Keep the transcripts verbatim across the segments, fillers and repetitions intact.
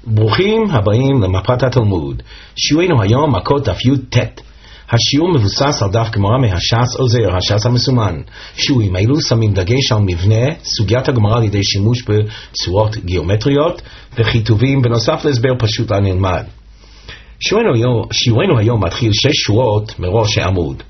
ברוכים הבאים למפת התלמוד. שיעורנו היום מכות דף י"ט. השיעור מבוסס על דף גמרא מהש"ס עוזר, הש"ס המסומן. שיעורים אלו שמים דגש על מבנה סוגיית הגמרא על ידי שימוש בצורות גיאומטריות וכיתובים בנוסף להסבר פשוט לנלמד. שיעורנו, שיעורנו היום מתחיל שש שורות מראש העמוד.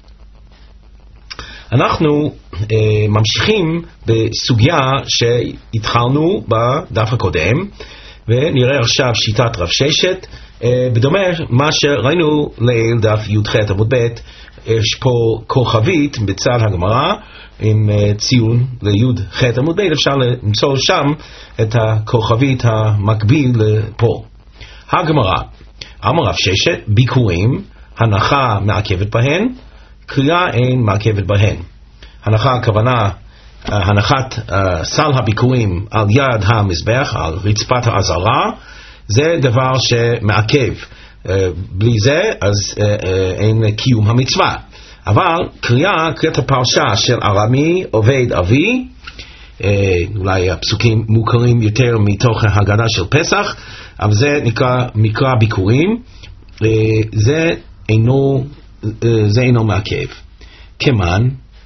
אנחנו אה, ממשיכים בסוגיה שהתחלנו בדף הקודם, ונראה עכשיו שיטת רב ששת, אה, בדומה מה שראינו ליל דף י"ח עמוד ב'. יש פה כוכבית בצד הגמרא עם אה, ציון לי"ח עמוד ב', אפשר למצוא שם את הכוכבית המקביל לפה. הגמרא, אמר רב ששת, ביקורים, הנחה מעכבת בהן, קריאה אין מעכבת בהן. הנחה הכוונה הנחת uh, סל הביקורים על יד המזבח, על רצפת העזרה, זה דבר שמעכב. uh, בלי זה אז uh, uh, אין קיום המצווה. אבל קריאה, קריאת הפרשה של ארמי עובד אבי, uh, אולי הפסוקים מוכרים יותר מתוך ההגדה של פסח, אבל זה נקרא מקרא ביקורים, uh, זה אינו, uh, זה אינו מעכב. כמן,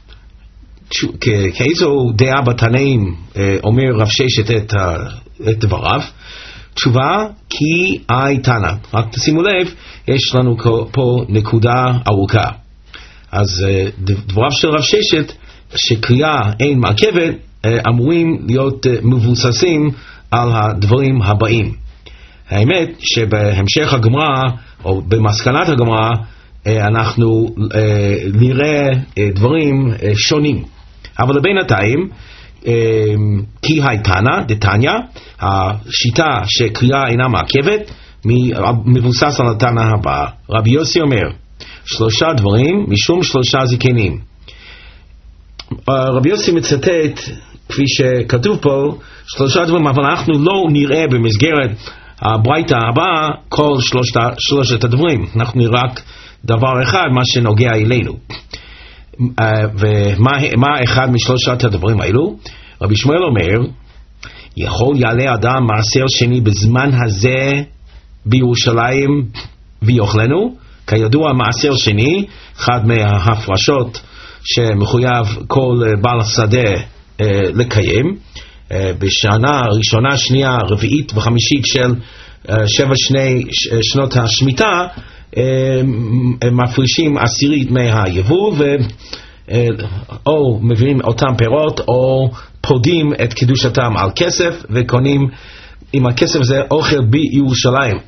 כאיזו דעה בתנאים אומר רב ששת את, את דבריו, תשובה כי אי תנא. רק תשימו לב, יש לנו פה נקודה ארוכה. אז דבריו של רב ששת שקריאה אין מעכבת אמורים להיות מבוססים על הדברים הבאים. האמת שבהמשך הגמרא או במסקנת הגמרא אנחנו נראה דברים שונים. אבל בינתיים, כי הייתנא דתניא, השיטה שקריאה אינה מעכבת, מבוסס על התנא הבא. רבי יוסי אומר, שלושה דברים משום שלושה זקנים. רבי יוסי מצטט, כפי שכתוב פה, שלושה דברים, אבל אנחנו לא נראה במסגרת הברייתא הבאה כל שלושת, שלושת הדברים. אנחנו נראה רק דבר אחד, מה שנוגע אלינו. Uh, ומה אחד משלושת הדברים האלו? רבי שמואל אומר, יכול יעלה אדם מעשר שני בזמן הזה בירושלים ויאכלנו? כידוע מעשר שני, אחד מההפרשות שמחויב כל בעל שדה uh, לקיים, uh, בשנה ראשונה, שנייה, רביעית וחמישית של uh, שבע שני ש, שנות השמיטה, הם מפרישים עשירית מהיבוא ו או מביאים אותם פירות או פודים את קדושתם על כסף וקונים עם הכסף הזה אוכל בירושלים.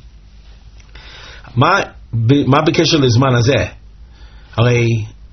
מה, מה בקשר לזמן הזה? הרי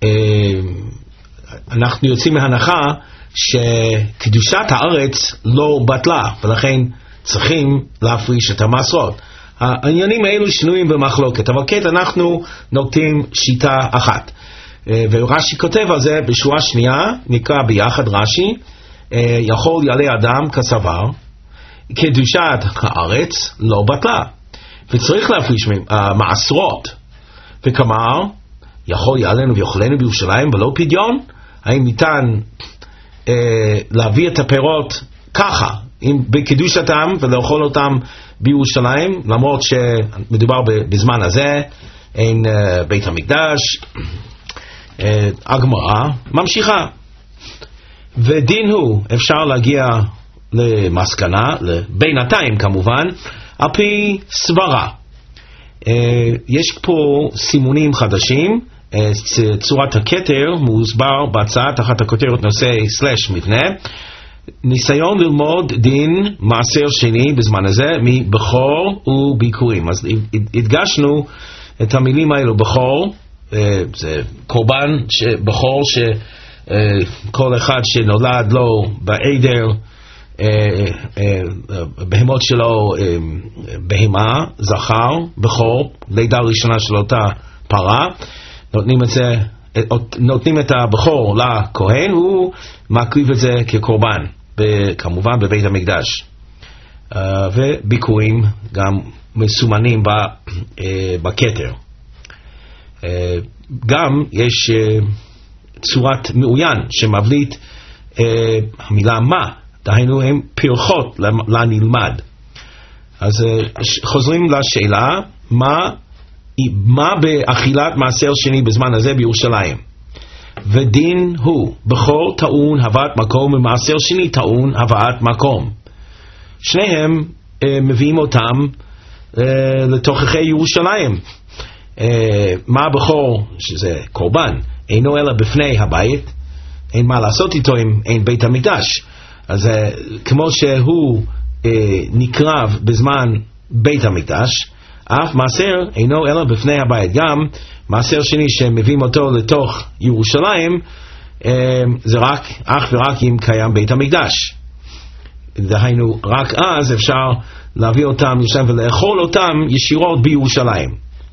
אנחנו יוצאים מהנחה שקדושת הארץ לא בטלה ולכן צריכים להפריש את המעשרות. העניינים האלו שנויים במחלוקת, אבל כעת אנחנו נוקטים שיטה אחת. ורש"י כותב על זה בשורה שנייה, נקרא ביחד רש"י, יכול יעלה אדם כסבר, קדושת הארץ לא בטלה, וצריך להפריש מעשרות, וכאמר, יכול יעלנו ויאכלנו בירושלים ולא פדיון. האם ניתן אה, להביא את הפירות ככה, בקדושתם ולאכול אותם בירושלים, למרות שמדובר בזמן הזה, אין uh, בית המקדש. uh, הגמרא ממשיכה. ודין הוא, אפשר להגיע למסקנה, בינתיים כמובן, על פי סברה. Uh, יש פה סימונים חדשים, uh, צורת הכתר מוסבר בהצעה תחת הכותרת נושא סלש מבנה, ניסיון ללמוד דין מעשר שני בזמן הזה מבכור וביקורים. אז הדגשנו את המילים האלו, בכור, זה קורבן בכור שכל אחד שנולד לו בעדר בהמות שלו בהמה, זכר, בכור, לידה ראשונה של אותה פרה, נותנים את זה, נותנים את הבכור לכהן, הוא מקריב את זה כקורבן, כמובן בבית המקדש. uh, וביקורים גם מסומנים בכתר. uh, גם יש uh, צורת מעוין שמבליט uh, המילה מה, דהיינו הם פרחות לנלמד. אז חוזרים לשאלה, מה, מה באכילת מעשר שני בזמן הזה בירושלים? ודין הוא, בכל טעון הבאת מקום ומעשר שני טעון הבאת מקום. שניהם אה, מביאים אותם אה, לתוככי ירושלים. אה, מה בכל, שזה קורבן, אינו אלא בפני הבית, אין מה לעשות איתו אם אין בית המקדש. אז אה, כמו שהוא אה, נקרב בזמן בית המקדש, אף מעשר אינו אלא בפני הבית. גם מעשר שני שמביאים אותו לתוך ירושלים, זה רק, אך ורק אם קיים בית המקדש. דהיינו, רק אז אפשר להביא אותם לירושלים ולאכול אותם ישירות בירושלים.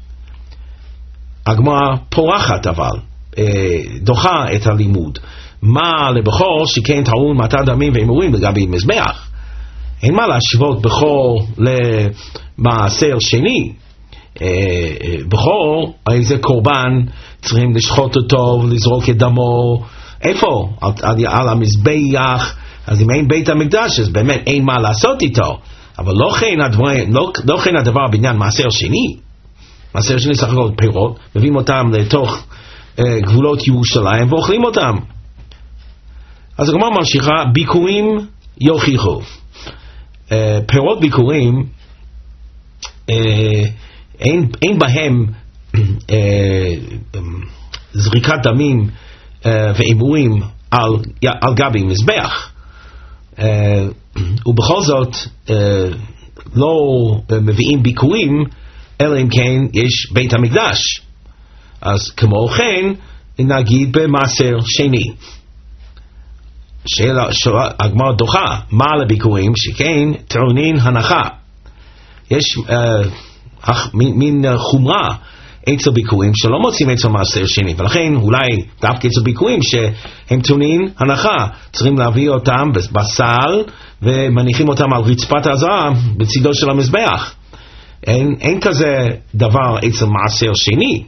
הגמרא פורחת אבל, דוחה את הלימוד. מה לבכור שכן טעון מתת דמים והימורים לגבי מזבח? אין מה להשוות בכור למעשר שני. בכור, איזה קורבן, צריכים לשחוט אותו ולזרוק את דמו. איפה? על, על, על המזבח. אז אם אין בית המקדש, אז באמת אין מה לעשות איתו. אבל לא כן הדבר, לא, לא כן הדבר בעניין מעשר שני. מעשר שני סך הכל פירות, מביאים אותם לתוך uh, גבולות ירושלים ואוכלים אותם. אז הגמרא ממשיכה, ביקורים יוכיחו. Uh, פירות ביקורים, uh, אין, אין בהם uh, um, זריקת דמים uh, ואימורים על, על גבי מזבח. Uh, ובכל זאת uh, לא uh, מביאים ביקורים אלא אם כן יש בית המקדש. אז כמו כן נגיד במעשר שני. שאלה, שאלה, הגמרא דוחה, מה לביקורים שכן טעונין הנחה. יש uh, מין uh, חומרה אצל ביקורים שלא מוצאים אצל מעשר שני, ולכן אולי דווקא אצל ביקורים שהם טעונין הנחה, צריכים להביא אותם בסל ומניחים אותם על רצפת הזרע בצידו של המזבח. אין, אין כזה דבר אצל מעשר שני.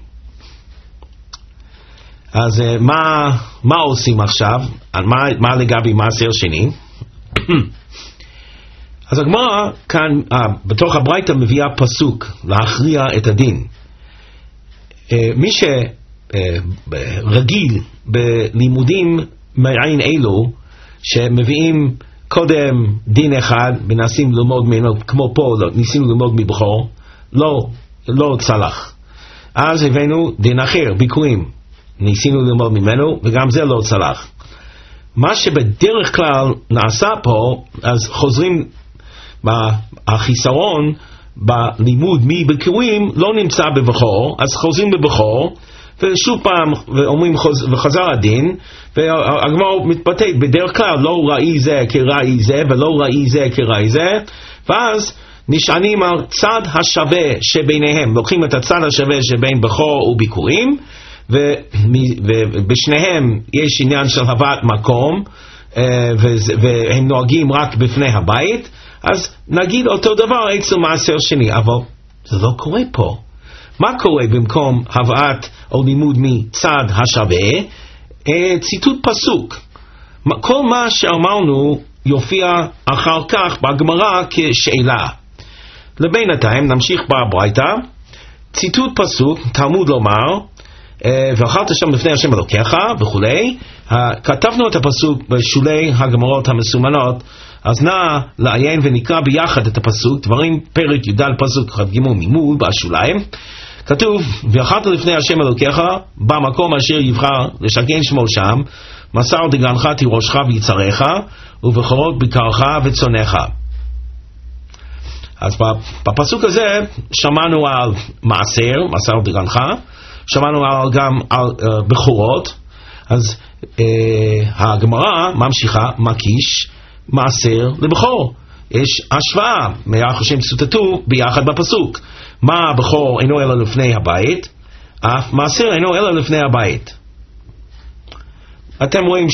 אז מה, מה עושים עכשיו? מה, מה לגבי מעשר שני? אז הגמרא כאן בתוך הברייתא מביאה פסוק להכריע את הדין. מי שרגיל בלימודים מעין אלו שמביאים קודם דין אחד ונסים ללמוד ממנו, כמו פה ניסינו ללמוד מבכור, לא, לא צלח. אז הבאנו דין אחר, ביקורים, ניסינו ללמוד ממנו וגם זה לא צלח. מה שבדרך כלל נעשה פה, אז חוזרים בחיסרון בלימוד מביקורים לא נמצא בבכור, אז חוזרים בבכור ושוב פעם ואומרים חוז, וחזר הדין, והגמרא מתבטאת בדרך כלל לא ראי זה כראי זה ולא ראי זה כראי זה, ואז נשענים על צד השווה שביניהם, לוקחים את הצד השווה שבין בכור וביקורים, ובשניהם יש עניין של הבאת מקום, והם נוהגים רק בפני הבית, אז נגיד אותו דבר אצל מעשר שני, אבל זה לא קורה פה. מה קורה במקום הבאת או לימוד מצד השווה? ציטוט פסוק. כל מה שאמרנו יופיע אחר כך בגמרא כשאלה. לבינתיים נמשיך בברייתא. ציטוט פסוק, תלמוד לומר, ואכלת שם לפני השם אלוקיך וכולי. כתבנו את הפסוק בשולי הגמרות המסומנות, אז נא לעיין ונקרא ביחד את הפסוק, דברים פרק י"ד פסוק אחד ג' ממול בשוליים. כתוב, ואכלת לפני השם אלוקיך במקום אשר יבחר לשכן שמו שם, מסר דגנך תירושך ויצריך ובכורות בקרך וצונך. אז בפסוק הזה שמענו על מעשר, מסר דגנך, שמענו על, גם על uh, בכורות. אז uh, הגמרא ממשיכה מקיש מעשר לבכור. יש השוואה, מאחר שהם צוטטו ביחד בפסוק. מה הבכור אינו אלא לפני הבית, אף מעשר אינו אלא לפני הבית. אתם רואים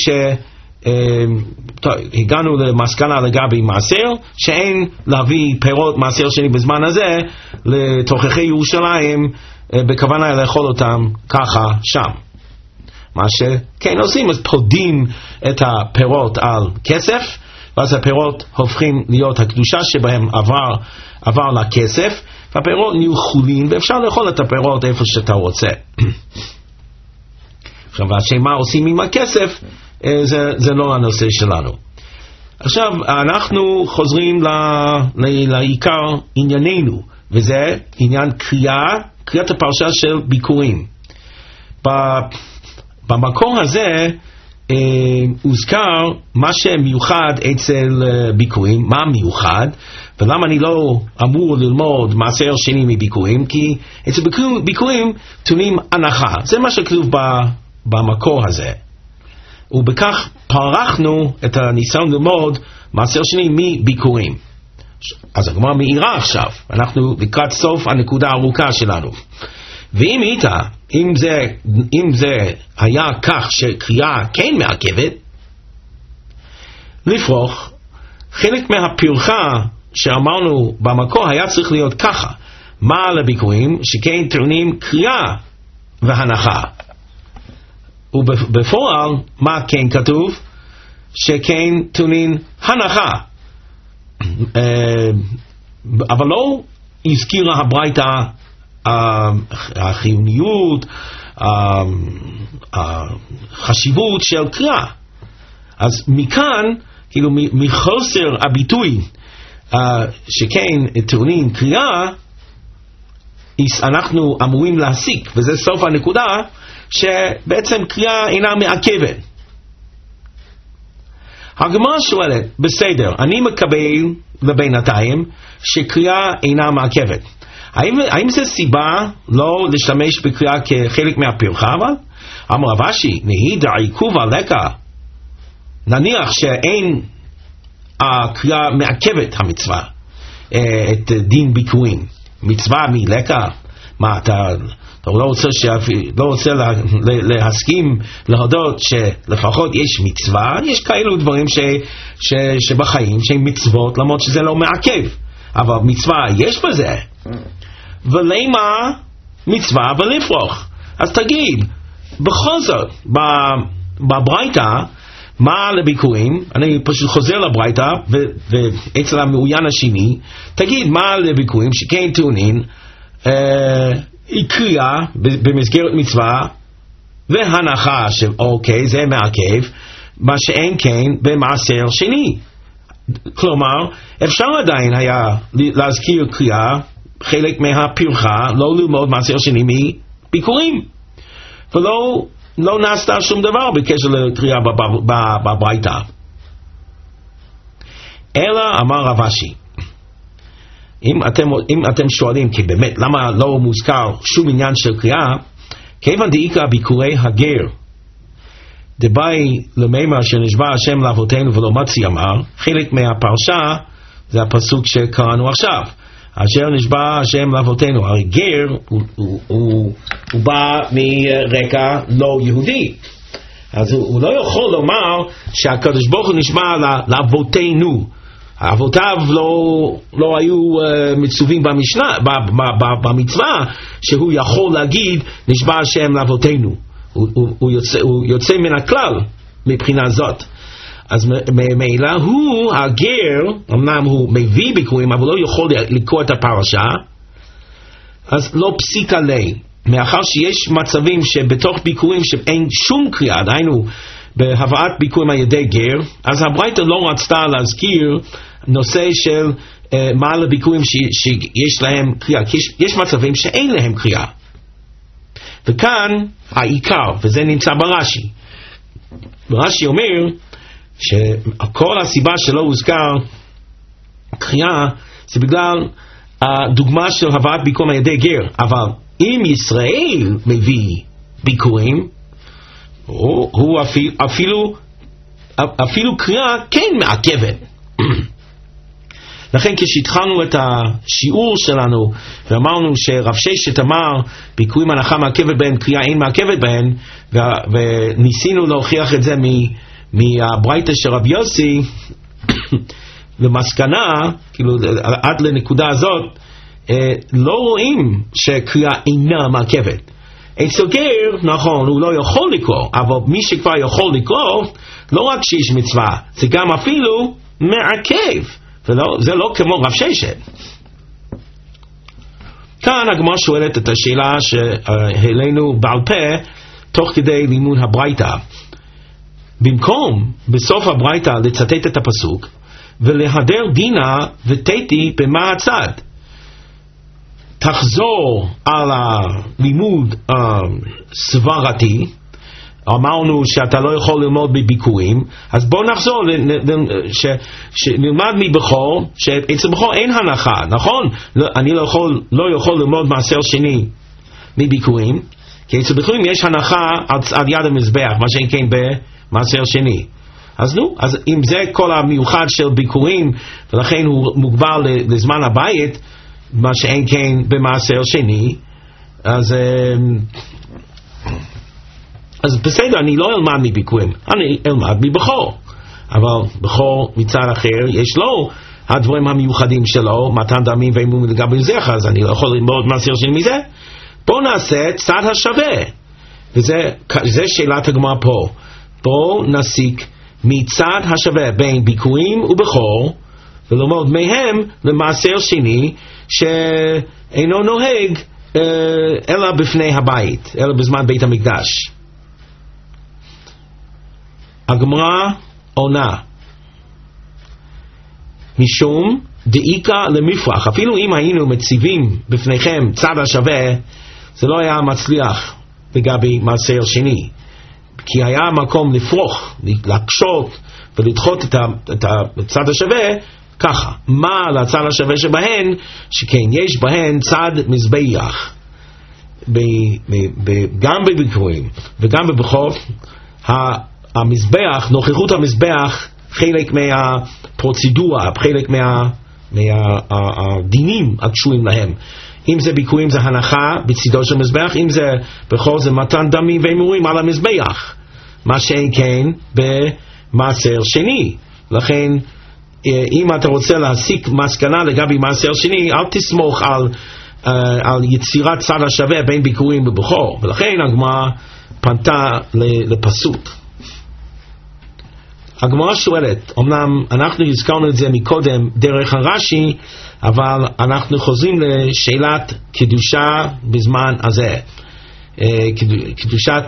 שהגענו למסקנה לגבי מעשר, שאין להביא פירות מעשר שני בזמן הזה לתוככי ירושלים בכוונה לאכול אותם ככה שם. מה שכן עושים, אז פודים את הפירות על כסף ואז הפירות הופכים להיות הקדושה שבהם עבר, עבר לכסף, והפירות נהיו חולין, ואפשר לאכול את הפירות איפה שאתה רוצה. עכשיו, מה עושים עם הכסף, זה, זה לא הנושא שלנו. עכשיו, אנחנו חוזרים ל, ל, לעיקר ענייננו, וזה עניין קריאה, קריאת הפרשה של ביקורים. במקור הזה אה, הוזכר מה שמיוחד אצל אה, ביקורים, מה מיוחד, ולמה אני לא אמור ללמוד מעשר שני מביקורים, כי אצל ביקורים, ביקורים טוענים הנחה, זה מה שכתוב במקור הזה. ובכך פרחנו את הניסיון ללמוד מעשר שני מביקורים. אז הגמרא מאירה עכשיו, אנחנו לקראת סוף הנקודה הארוכה שלנו. ואם איתה, אם זה, אם זה היה כך שקריאה כן מעכבת, לפרוח, חלק מהפרחה שאמרנו במקור היה צריך להיות ככה, מה לביקורים שכן טוענים קריאה והנחה. ובפועל, מה כן כתוב? שכן טוענים הנחה. אבל לא הזכירה הברייתא החיוניות, החשיבות של קריאה. אז מכאן, כאילו מחוסר הביטוי שכן טוענים קריאה, אנחנו אמורים להסיק, וזה סוף הנקודה, שבעצם קריאה אינה מעכבת. הגמרא שואלת, בסדר, אני מקבל לבינתיים שקריאה אינה מעכבת. האם, האם זה סיבה לא להשתמש בקריאה כחלק מהפרחה? אבל אמר רב אשי, נהי דעיכוב הלקה, נניח שאין הקריאה מעכבת המצווה, את דין ביקורים, מצווה מלקה, מה אתה, אתה לא רוצה, שאפי, לא רוצה לה, להסכים להודות שלפחות יש מצווה, יש כאלו דברים ש, ש, שבחיים שהם מצוות, למרות שזה לא מעכב, אבל מצווה יש בזה. ולמה מצווה ולפרוח? אז תגיד, בכל זאת, בברייתא, מה לביקורים? אני פשוט חוזר לברייתא, ואצל המעוין השני, תגיד מה לביקורים שכן טוענים, היא קריאה במסגרת מצווה, והנחה של אוקיי, זה מעכב, מה שאין כן במעשר שני. כלומר, אפשר עדיין היה להזכיר קריאה, חלק מהפרחה, לא ללמוד מעשר שני מביקורים. ולא לא נעשתה שום דבר בקשר לקריאה בברייתא. אלא אמר רב אשי, אם אתם, אם אתם שואלים, כי באמת, למה לא מוזכר שום עניין של קריאה, כיוון דאיקרא ביקורי הגר, דבאי למימר שנשבע השם לאבותינו ולא מצי אמר, חלק מהפרשה, זה הפסוק שקראנו עכשיו, אשר נשבע השם לאבותינו. הרי גר הוא, הוא, הוא, הוא בא מרקע לא יהודי, אז הוא, הוא לא יכול לומר שהקדוש ברוך הוא נשבע לאבותינו. אבותיו לא, לא היו uh, מצווים במשנה, ב, ב, ב, במצווה שהוא יכול להגיד נשבע השם לאבותינו. הוא, הוא, הוא, יוצא, הוא יוצא מן הכלל מבחינה זאת. אז ממילא הוא, הגר, אמנם הוא מביא ביקורים, אבל לא יכול לקרוא את הפרשה, אז לא פסיק עלי. מאחר שיש מצבים שבתוך ביקורים שאין שום קריאה, דהיינו בהבאת ביקורים על ידי גר, אז הברייתא לא רצתה להזכיר נושא של uh, מה לביקורים ש, שיש להם קריאה, כי יש, יש מצבים שאין להם קריאה. וכאן העיקר, וזה נמצא ברש"י. ברש"י אומר, שכל הסיבה שלא הוזכר קריאה זה בגלל הדוגמה של הבאת ביקורים על ידי גר. אבל אם ישראל מביא ביקורים, הוא, הוא אפילו, אפילו, אפילו קריאה כן מעכבת. לכן כשהתחלנו את השיעור שלנו ואמרנו שרב ששת אמר ביקורים הנחה מעכבת בהן, קריאה אין מעכבת בהן, וניסינו להוכיח את זה מ... מהברייתא של רב יוסי, למסקנה, כאילו עד לנקודה הזאת, לא רואים שקריאה אינה מעכבת. אצל גר, נכון, הוא לא יכול לקרוא, אבל מי שכבר יכול לקרוא, לא רק שיש מצווה, זה גם אפילו מעכב, וזה לא כמו רב ששת. כאן הגמרא שואלת את השאלה שהעלינו בעל פה תוך כדי לימוד הברייתא. במקום בסוף הברייתא לצטט את הפסוק ולהדר דינה ותתי במה הצד, תחזור על הלימוד uh, סברתי. אמרנו שאתה לא יכול ללמוד בביקורים, אז בוא נחזור ש, שנלמד מבכור, שאצל בכור אין הנחה, נכון? אני לא יכול, לא יכול ללמוד מעשר שני מביקורים, כי אצל ביקורים יש הנחה על, על יד המזבח, מה שאין כן במעשר שני. אז נו, אז אם זה כל המיוחד של ביקורים, ולכן הוא מוגבל לזמן הבית, מה שאין כן במעשר שני, אז אז בסדר, אני לא אלמד מביקורים, אני אלמד מבכור. אבל בכור מצד אחר יש לו הדברים המיוחדים שלו, מתן דמים ואמון לגבי זכר, אז אני לא יכול ללמוד מעשר שני מזה. בואו נעשה צד השווה, וזה שאלת הגמרא פה. בואו נסיק מצד השווה בין ביקורים ובכור, וללמוד מהם למעשר שני שאינו נוהג אלא בפני הבית, אלא בזמן בית המקדש. הגמרא עונה, משום דאיקה למפרח, אפילו אם היינו מציבים בפניכם צד השווה, זה לא היה מצליח לגבי מעשר שני, כי היה מקום לפרוח, להקשות ולדחות את הצד השווה ככה. מה לצד השווה שבהן? שכן יש בהן צד מזבח. גם בביקורים וגם בבכור, המזבח, נוכחות המזבח, חלק מהפרוצדורה, חלק מהדינים הקשורים להם. אם זה ביקורים זה הנחה בצידו של מזבח, אם זה בכור זה מתן דמים ואמורים על המזבח, מה שאין כן במעשר שני. לכן אם אתה רוצה להסיק מסקנה לגבי מעשר שני, אל תסמוך על, uh, על יצירת צד השווה בין ביקורים ובכור. ולכן הגמרא פנתה לפסוק. הגמרא שואלת, אמנם אנחנו הזכרנו את זה מקודם דרך הרש"י, אבל אנחנו חוזרים לשאלת קדושה בזמן הזה. קדושת,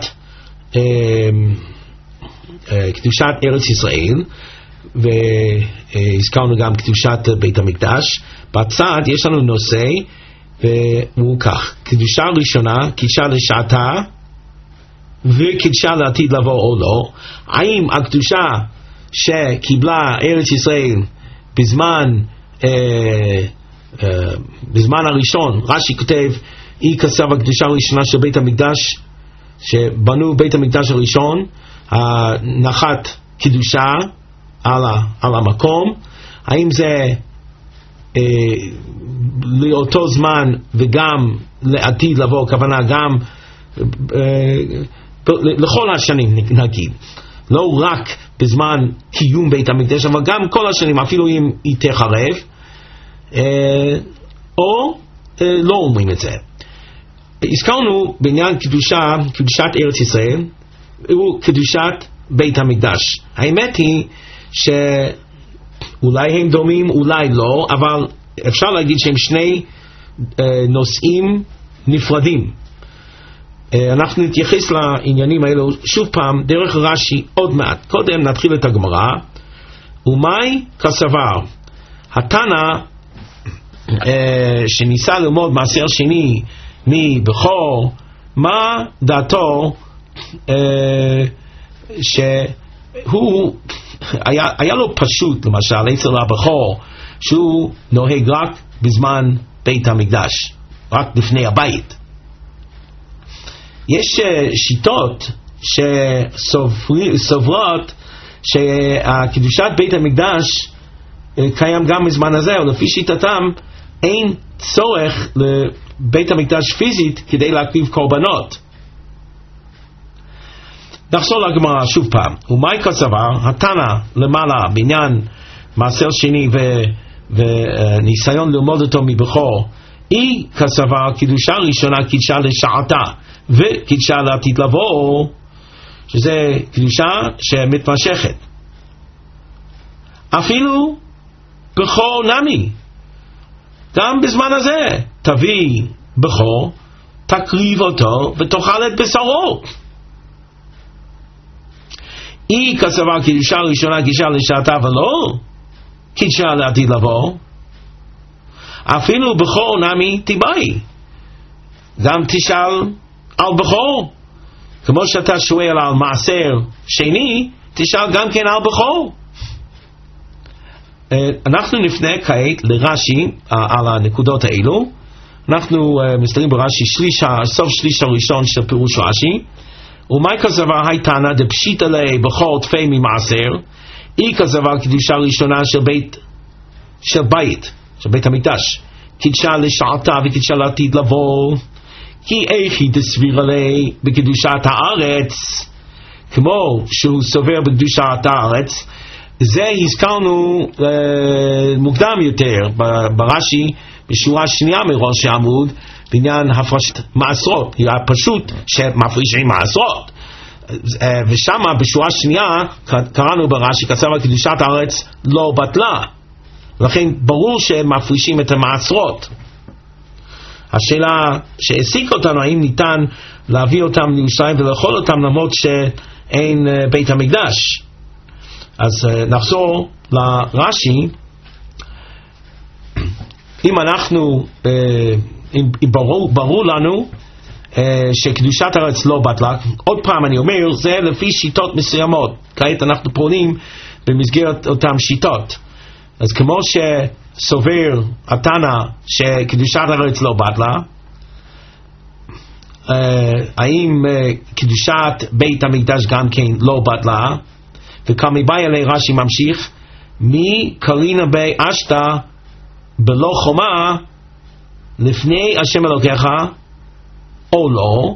קדושת ארץ ישראל, והזכרנו גם קדושת בית המקדש. בצד יש לנו נושא, והוא כך: קדושה ראשונה, קידשה לשעתה וקידשה לעתיד לבוא או לא. האם הקדושה שקיבלה ארץ ישראל בזמן אה, אה, בזמן הראשון, רש"י כותב, היא כסף הקדושה הראשונה של בית המקדש, שבנו בית המקדש הראשון, נחת קדושה על, ה, על המקום. האם זה אה, לאותו זמן וגם לעתיד לבוא, הכוונה גם אה, לכל השנים נגיד, לא רק בזמן קיום בית המקדש, אבל גם כל השנים, אפילו אם היא תחרב, אה, או אה, לא אומרים את זה. הזכרנו בעניין קדושה, קדושת ארץ ישראל, הוא קדושת בית המקדש. האמת היא שאולי הם דומים, אולי לא, אבל אפשר להגיד שהם שני אה, נושאים נפרדים. אה, אנחנו נתייחס לעניינים האלו שוב פעם דרך רש"י עוד מעט. קודם נתחיל את הגמרא. ומאי כסבר, התנא אה, שניסה ללמוד מעשר שני מבכור, מה דעתו אה, שהוא היה, היה לו פשוט, למשל אצל הבכור, שהוא נוהג רק בזמן בית המקדש, רק לפני הבית. יש uh, שיטות שסוברות שהקדושת בית המקדש uh, קיים גם בזמן הזה, ולפי שיטתם אין צורך לבית המקדש פיזית כדי להקריב קורבנות. נחזור לגמרא שוב פעם. ומאי כסבר, התנא למעלה בעניין מעשר שני וניסיון ללמוד אותו מבכור, היא כסבר קדושה ראשונה קידשה לשעתה וקידשה לעתיד לבוא, שזה קדושה שמתמשכת. אפילו בכור נמי, גם בזמן הזה תביא בכור, תקריב אותו ותאכל את בשרו. אי כסבר קידושה ראשונה קידשה לשעתה ולא קידשה לעתיד לבוא, אפילו בכור נמי תיבאי, גם תשאל על בכור, כמו שאתה שואל על מעשר שני, תשאל גם כן על בכור. אנחנו נפנה כעת לרש"י על הנקודות האלו. אנחנו מסתכלים ברש"י שליש, סוף שליש הראשון של פירוש רש"י. ומאי כסבר היי טענה דפשיטא ליה בכור תפי ממעשר, אי כסבר קידושה ראשונה של בית של בית של בית המקדש, קידשה לשעתה וקידשה לעתיד לבוא, כי איך היא תסביר עליה בקדושת הארץ, כמו שהוא סובר בקדושת הארץ. זה הזכרנו אה, מוקדם יותר ברש"י בשורה שנייה מראש העמוד בעניין הפרשת מעשרות, היא פשוט שמפרישים מעשרות, אה, ושם בשורה שנייה קראנו ברש"י כסבר קדושת הארץ לא בטלה, לכן ברור שהם מפרישים את המעשרות. השאלה שהעסיקה אותנו, האם ניתן להביא אותם לירושלים ולאכול אותם למרות שאין בית המקדש. אז נחזור לרש"י. אם אנחנו, אם ברור, ברור לנו שקדושת הארץ לא בטלה, עוד פעם אני אומר, זה לפי שיטות מסוימות. כעת אנחנו פונים במסגרת אותם שיטות. אז כמו שסובר התנא שקדושת הארץ לא בטלה, האם קדושת בית המקדש גם כן לא בטלה? וכמבאי אלי רש"י ממשיך, מי קרינה בי אשתא בלא חומה לפני השם אלוקיך או לא?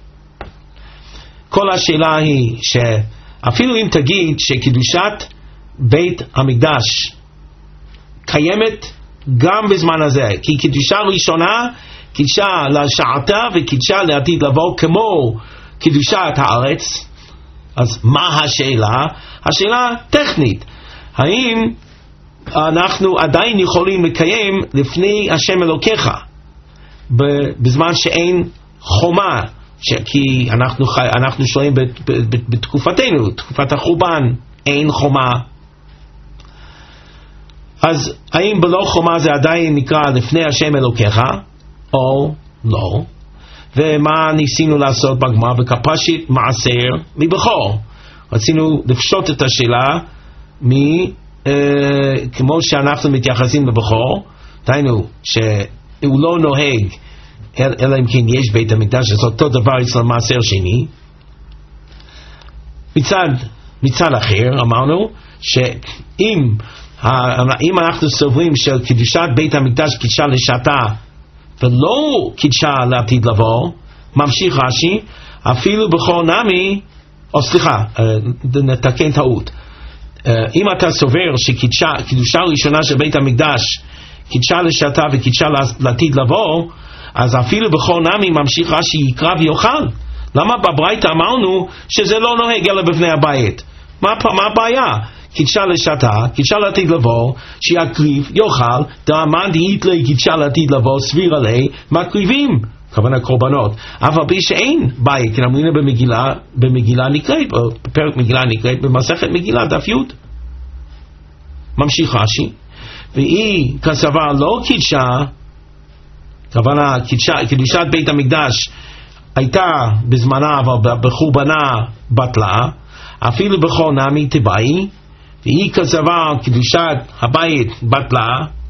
כל השאלה היא שאפילו אם תגיד שקדושת בית המקדש קיימת גם בזמן הזה, כי קדושה ראשונה קידשה לשעתה וקידשה לעתיד לבוא כמו קדושת הארץ, אז מה השאלה? השאלה טכנית, האם אנחנו עדיין יכולים לקיים לפני השם אלוקיך בזמן שאין חומה, כי אנחנו, אנחנו שואלים בתקופתנו, תקופת החורבן, אין חומה. אז האם בלא חומה זה עדיין נקרא לפני השם אלוקיך או לא? ומה ניסינו לעשות בגמרא? וכפשית מעשר מבכור. רצינו לפשוט את השאלה מ, אה, כמו שאנחנו מתייחסים לבכור, דהיינו שהוא לא נוהג אל, אלא אם כן יש בית המקדש, אז אותו דבר אצל מעשר שני. מצד, מצד אחר אמרנו שאם אם אנחנו סוברים של קדושת בית המקדש קידשה לשעתה ולא קידשה לעתיד לבוא, ממשיך רש"י, אפילו בכור נמי, או סליחה, נתקן טעות, אם אתה סובר שקדושה ראשונה של בית המקדש קידשה לשעתה וקידשה לעתיד לבוא, אז אפילו בכור נמי, ממשיך רש"י, יקרא ויאכל. למה בברייתא אמרנו שזה לא נוהג אלא בבני הבית? מה, מה הבעיה? קידשה לשעתה, קידשה לעתיד לבוא, שיקריב, יאכל, דאמן דאית לי קידשה לעתיד לבוא, סביר עלי, מקריבים, כוונה קורבנות. אבל בי שאין בעיה, כי נאמרינה במגילה, במגילה נקראת, או בפרק מגילה נקראת, במסכת מגילה, דף י'. ממשיך רש"י, והיא כסבר לא קידשה, כוונה קדושת בית המקדש הייתה בזמנה, אבל בחורבנה בטלה, אפילו בכור נמי תיבאי, והיא כסבר קדושת הבית בטלה,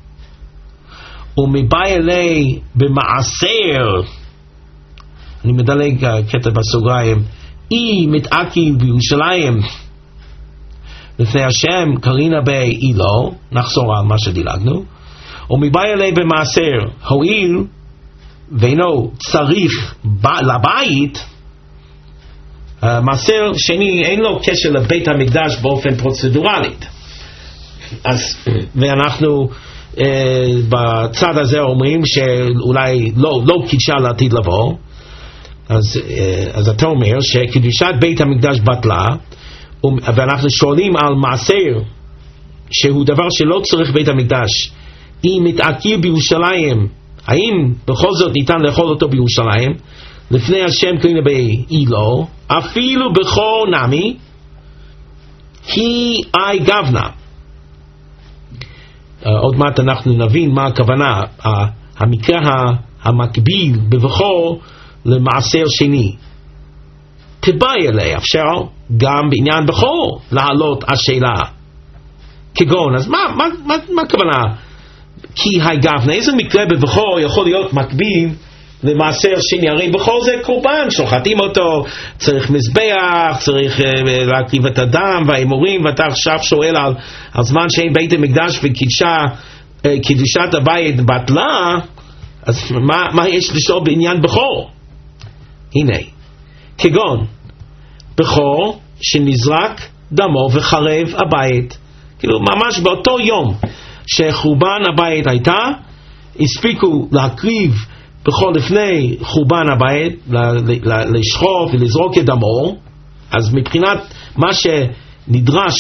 ומבאי אלי במעשר, אני מדלג קטע בסוגריים, אי מתעכב בירושלים לפני השם קרינה בי אי לא, נחזור על מה שדילגנו, ומבאי אלי במעשר, הואיל ואינו צריך לבית, מעשר שני אין לו קשר לבית המקדש באופן פרוצדורלית. אז ואנחנו אה, בצד הזה אומרים שאולי לא, לא קידשה לעתיד לבוא, אז, אה, אז אתה אומר שקדושת בית המקדש בטלה, ואנחנו שואלים על מעשר שהוא דבר שלא צריך בית המקדש, אם מתעכב בירושלים, האם בכל זאת ניתן לאכול אותו בירושלים, לפני השם קוראים באילו, אפילו בכור נמי, כי אי גבנה. Uh, עוד מעט אנחנו נבין מה הכוונה, uh, המקרה המקביל בבכור למעשר שני. תבאי אלי, אפשר גם בעניין בכור לעלות השאלה. כגון, אז מה, מה, מה, מה הכוונה? כי אי גבנה, איזה מקרה בבכור יכול להיות מקביל למעשר שני? הרי בכור זה קורבן, שוחטים אותו, צריך מזבח, צריך uh, להקריב את הדם והאמורים, ואתה עכשיו שואל על, על זמן שאין בית המקדש וקידשה, uh, קידושת הבית בטלה, אז מה, מה יש לשאול בעניין בכור? הנה, כגון, בכור שנזרק דמו וחרב הבית, כאילו ממש באותו יום שחורבן הבית הייתה, הספיקו להקריב בכור לפני חורבן הבית, לשחוף ולזרוק את דמו, אז מבחינת מה שנדרש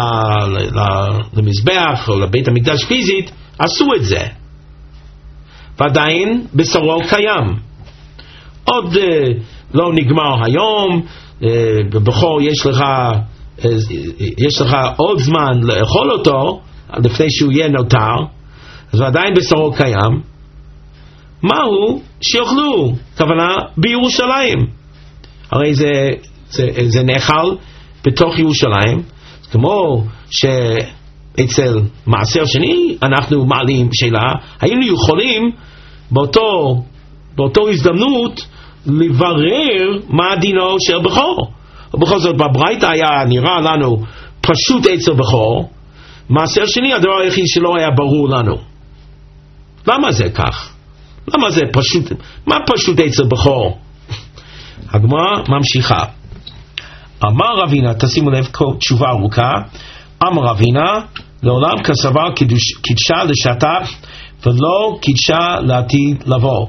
למזבח או לבית המקדש פיזית, עשו את זה. ועדיין בשרו קיים. עוד uh, לא נגמר היום, uh, בבכור יש לך, uh, יש לך עוד זמן לאכול אותו, לפני שהוא יהיה נותר, אז עדיין בשרו קיים. מהו? שיאכלו, כוונה בירושלים. הרי זה, זה, זה נאכל בתוך ירושלים, כמו שאצל מעשר שני אנחנו מעלים שאלה, היינו יכולים באותו, באותו הזדמנות לברר מה דינו של בכור. ובכל זאת בברייתא היה נראה לנו פשוט אצל בכור, מעשר שני הדבר היחיד שלא היה ברור לנו. למה זה כך? למה זה פשוט? מה פשוט אצל בכור? הגמרא ממשיכה. אמר רבינה, תשימו לב, תשובה ארוכה. אמר רבינה, לעולם כסבר קידשה לשעתה ולא קידשה לעתיד לבוא.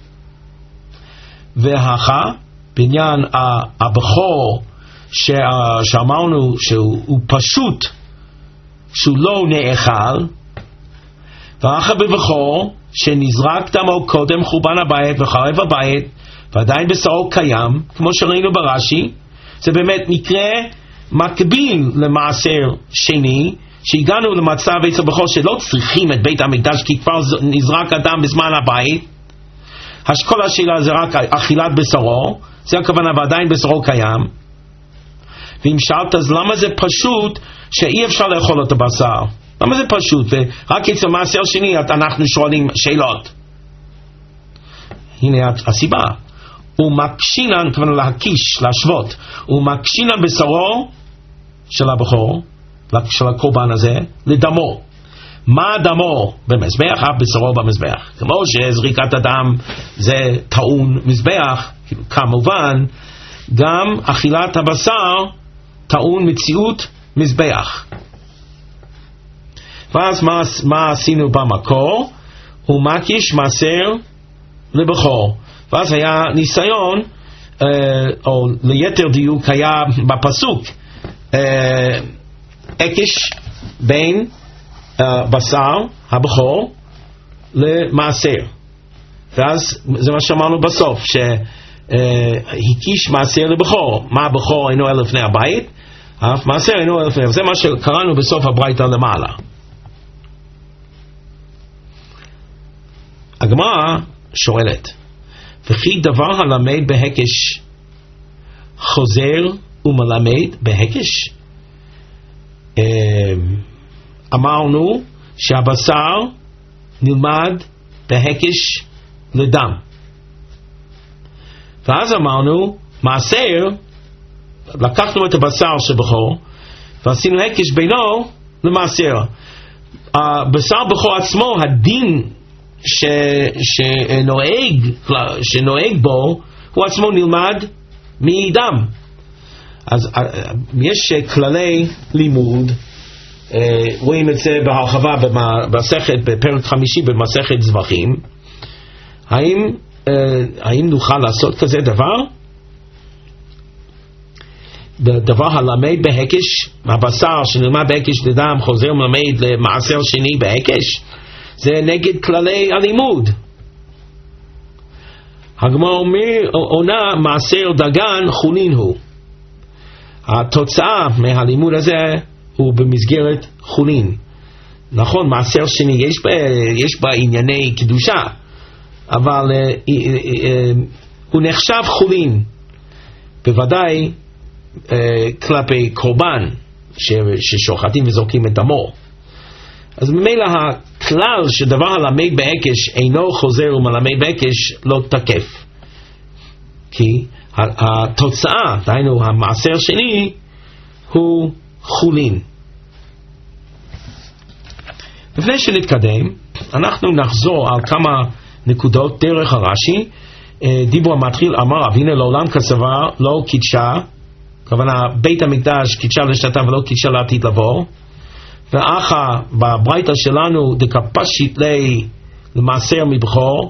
והכה, בעניין הבכור שאמרנו שהוא פשוט, שהוא לא נאכל, והכה בבכור שנזרק דמו קודם חורבן הבית וחרב הבית ועדיין בשרו קיים, כמו שראינו ברש"י, זה באמת מקרה מקביל למעשר שני, שהגענו למצב אצל בכור שלא צריכים את בית המקדש כי כבר נזרק אדם בזמן הבית. כל השאלה זה רק אכילת בשרו, זה הכוונה, ועדיין בשרו קיים. ואם שאלת, אז למה זה פשוט שאי אפשר לאכול את הבשר? למה זה פשוט? ורק אצל מעשר שני אנחנו שואלים שאלות. הנה הסיבה. הוא מקשינן, כוונה להקיש, להשוות, הוא מקשינן בשרו של הבכור, של הקורבן הזה, לדמו. מה דמו במזבח? אף בשרו במזבח. כמו שזריקת הדם זה טעון מזבח, כמובן, גם אכילת הבשר טעון מציאות מזבח. ואז מה, מה עשינו במקור? הוא מקיש מעשר לבכור. ואז היה ניסיון, אה, או ליתר דיוק היה בפסוק, אה, הקש בין אה, בשר הבכור למעשר. ואז זה מה שאמרנו בסוף, שהקיש מעשר לבכור. מה הבכור אינו אלא לפני הבית? אף מעשר אינו אלא לפני. זה מה שקראנו בסוף הברייתא למעלה. הגמרא שואלת, וכי דבר הלמד בהקש חוזר ומלמד בהקש? אמרנו שהבשר נלמד בהקש לדם, ואז אמרנו מעשר, לקחנו את הבשר שבכור ועשינו הקש בינו למעשר. הבשר בכור עצמו, הדין ש, שנוהג, שנוהג בו, הוא עצמו נלמד מדם. אז יש כללי לימוד, רואים את זה בהרחבה במסכת, בפרק חמישי במסכת זבחים. האם, האם נוכל לעשות כזה דבר? דבר הלמד בהקש, הבשר שנלמד בהקש לדם חוזר מלמד למעשר שני בהקש, זה נגד כללי הלימוד. הגמרא עונה מעשר דגן חולין הוא. התוצאה מהלימוד הזה הוא במסגרת חולין. נכון, מעשר שני יש בה, יש בה ענייני קדושה, אבל uh, uh, uh, הוא נחשב חולין, בוודאי uh, כלפי קורבן ש, ששוחטים וזורקים את דמו. אז ממילא הכלל שדבר הלמד בהקש אינו חוזר ומלמד בהקש לא תקף, כי התוצאה, דהיינו המעשר שני, הוא חולין. לפני שנתקדם, אנחנו נחזור על כמה נקודות דרך הרש"י. דיבור המתחיל אמר אבינו לעולם כסבר לא קידשה, כוונה בית המקדש קידשה לשעתה ולא קידשה לעתיד לבוא, ואחר בברייתא שלנו דקפשית לי למעשר מבכור,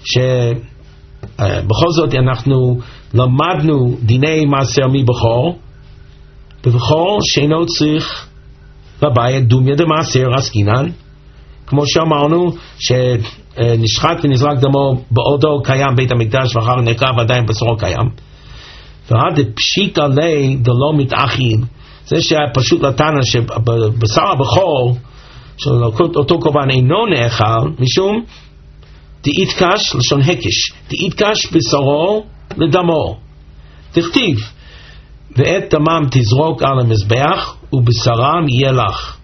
שבכל זאת אנחנו למדנו דיני מעשר מבכור, בבכור שאינו צריך לבית דומיה דמעשר עסקינן, כמו שאמרנו שנשחט ונזרק דמו בעודו קיים בית המקדש ואחר נקב עדיין בשורו קיים. ועד פשיט עלי דלא מתאכיל, זה שהיה פשוט לטענה שבשר הבכור של אותו קורבן אינו נאכל, משום דאיתקש לשון הקש, דאיתקש בשרו לדמו, תכתיב ואת דמם תזרוק על המזבח ובשרם יהיה לך,